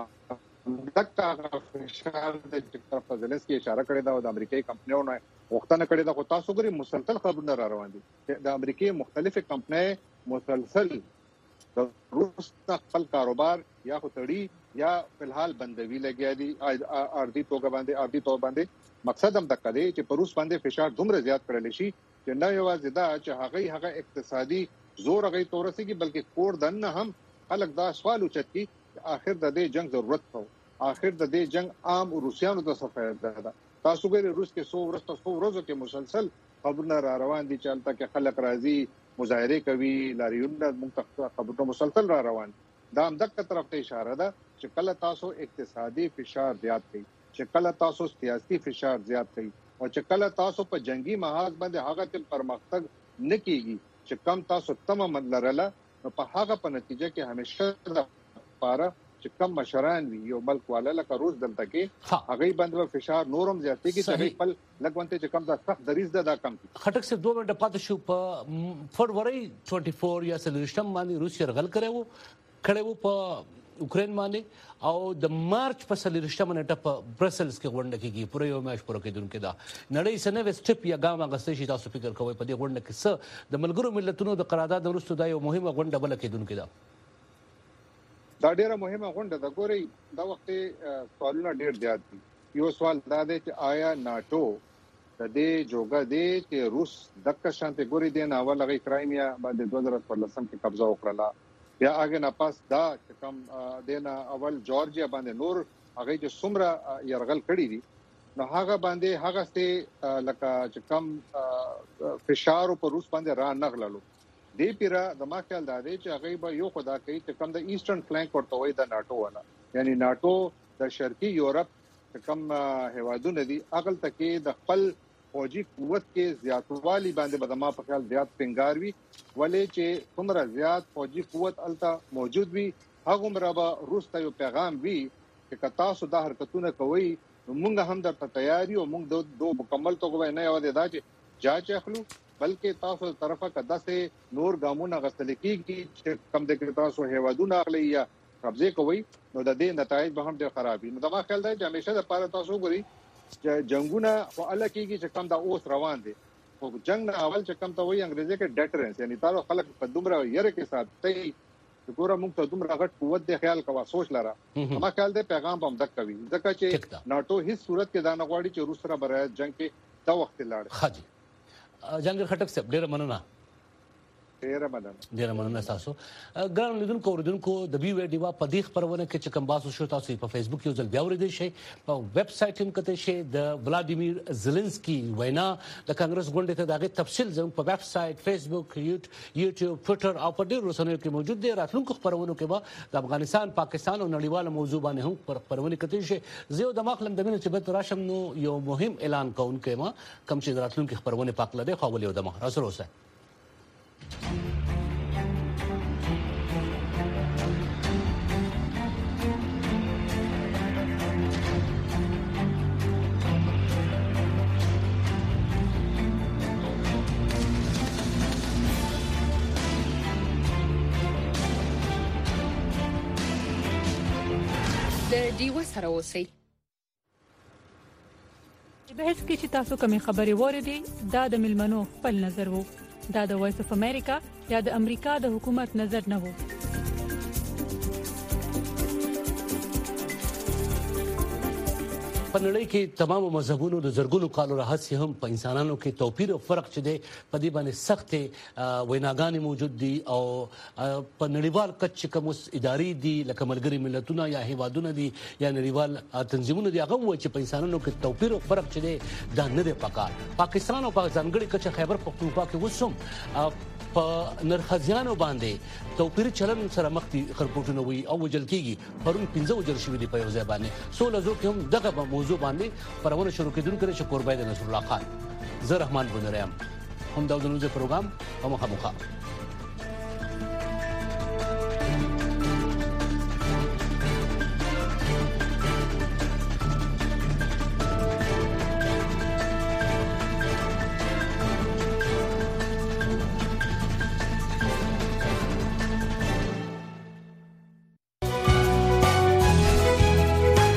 دغه فشار د طرف زلنسکي اشاره کړې ده او د امریکایي کمپنیونو وختونه کړې ده. خو تاسو ګوري مسلسل خبرونه را روان دي د امریکایي مختلفه کمپنۍ مسلسل د روس خپل کاروبار یا خطري یا فلحال بندوي لګیا دي ارضي توګه باندې ارضي توګه باندې. مقصد هم د کړي چې په روس باندې فشار دومره زیات کړل شي چې نه یوازې دا چې هغه هغه اقتصادي زور هغه تورسي بلکې کور دنه هم خلک دا سوال اوچت کی اخر د دې جنگ ضرورت وو اخر د دې جنگ عام روسيانو ته صفه ده. تاسو ګورئ روس کې سو ورځې سو ورځو کې مسلسل خبرونه را روان دي چې البته کې خلک راځي مظاهره کوي لاریونه منتخب خبرونه مسلسل را روان. دا هم دغه طرف ته اشاره ده چې کله تاسو اقتصادي فشار زیات کړئ چې کله تاسو سیاسي فشار زیات کړئ او چې کله تاسو په جنگي محاذ باندې هغه تل پرمختګ نکېږي چې کم تاسو تمه مدلرله نو په هغه په نتیجه کې همیشه د لپاره چې کم مشران وي یو ملک والا لکه روس دلته کې هغه باندې فشار نورم زیاتېږي چې خپل لګونته چې کم دا سخت دریز ده دا کم. خټک سے دوه منټه پاتې شو په فروری چوبیس یا سلوشتم باندې روس يرغل کړو کړو په اوکرين باندې او د مارچ په سلوشتم نیټه په برسلز کې غونډه کېږي پوره یو میاشت پوره کېدونکې ده. نړۍ سنوي سټپ یا ګام غستې شي تاسو فکر کوئ په دې غونډه کې څه د ملګرو ملتونو د قرارداد وروسته دا یو مهمه غونډه بل کېدونکې ده. دا ډیره مهمه غونډه ده. ګورئ دا وخت سوالونه ډیر زیات دي. یو سوال دا دی چې آیا ناتو د دې جوګه دی چې روس دغه شانته ګوري دی نه اول هغه کرایمیا باندې دوه هزار څلور کې قبضه وکړه یا هغه نه پاس دا چې کوم دینا اول جورجیا باندې نور هغه چې څومره يرغل کړی دي نو هغه باندې هغه سه لکه چې کوم فشار په روس باندې را نغللو دی پیرا د ما خیال دا دی چې هغه به یو خدا کوي چې کوم د ایسټرن فلانک ورته وای د ناتو والا یعنی ناتو د شرقي یورپ کوم هوادونه دي اقل تکي د خپل فوجي قوت کې زیاتوالی باندې بدما په خیال زیات پنګاروي ولې چې څومره زیات فوجي قوت الته موجود وي هغه مرابه روس ته یو پیغام وي چې تاسو د حرکتونه کوي موږ هم درته تیاری او موږ دوه مکمل توګه نه یوازې دا چې جاچ اخلو بلکې تاسو طرفه کده سه نور ګامونه غسل کیږي چې کم د تاسو هوادونه اخلي یا قبضه کوي نو د دې نتایج به هم ډېر خراب وي. نو دا خیال دی چې همیشه د پاره تاسو ګوري چې جنگونه او الله کېږي چې کم دا اوس روان دي او جنگ نه اول چې کم ته وایي انګریزي کې ډیټرنس یعنی تاسو خلک په دومره یره کې ساتي چې ګوره موږ ته دومره غټ قوت دی خیال کوا سوچ لره ما خیال دی پیغام هم دک کوي ځکه چې ناتو هیڅ صورت کې دا نه غواړي چې روس سره برای جنگ کې دا وخت لاړ. حاجی جنګ خټک صاحب ډیر مننه ډیر مننه ډیر مننه تاسو ګران لیدونکو اوریدونکو د بي وی ډیوا په دې خبرونه کې چې کوم باسو شو تاسو په فیسبوک یو ځل بیا ورېدل شي په ویب سټ هم کته شي د ولادیمیر زيلنسکي وینا د کانګرس غونډې ته دغه تفصیل زموږ په ویب سټ فیسبوک یوټیوب ټوئیټر او په ډیرو رسنیو کې موجود دي. راتلونکو خبرونو کې به د افغانستان پاکستان او نړیواله موضوع باندې هم پر خبرونه کته شي. زه د مخلم د مینې چې به راشم نو یو مهم اعلان کوونکې ما کم چې راتلونکو خبرونه پاکله ده خو ولې د مخ راسره اوسه د ډیو سره اوسئ. بحث کې چې تاسو کومې خبرې وریدي دا د ملمنو خپل نظر وو دا د وایس اف امریکا یا د امریکا د حکومت نظر نه وو. په نړۍ کې تمام مذهبونو د زرګونو کالو راهسي هم په انسانانو کې توپیر او فرق چي دي په دې باندې سخت ویناګانې موجود دي او په نړیوال کچ کوم ادارې دي لکه ملګری ملتونه یا هیوادونه دي یا نړیوال تنظیمونه دي هغه وایي چې په انسانانو کې توپیر او فرق چي دي دا نه دی پکار. پاکستان او پاکستان ځانګړي کچ خیبر پختونخوا کې وسوم په نرخزیانو باندې توپیر چلن سره مخ دي خرپورټونه وي او وجل کیږي پرون پنځه وجل شوی دي په یو ځای باندې سولې زو کې هم دغه موضوع باندې پرونه شروع کېدونکو چې قربای د نصر الله خان زه رحمان بنرام هم دا د نوځ پروګرام او مخه مخه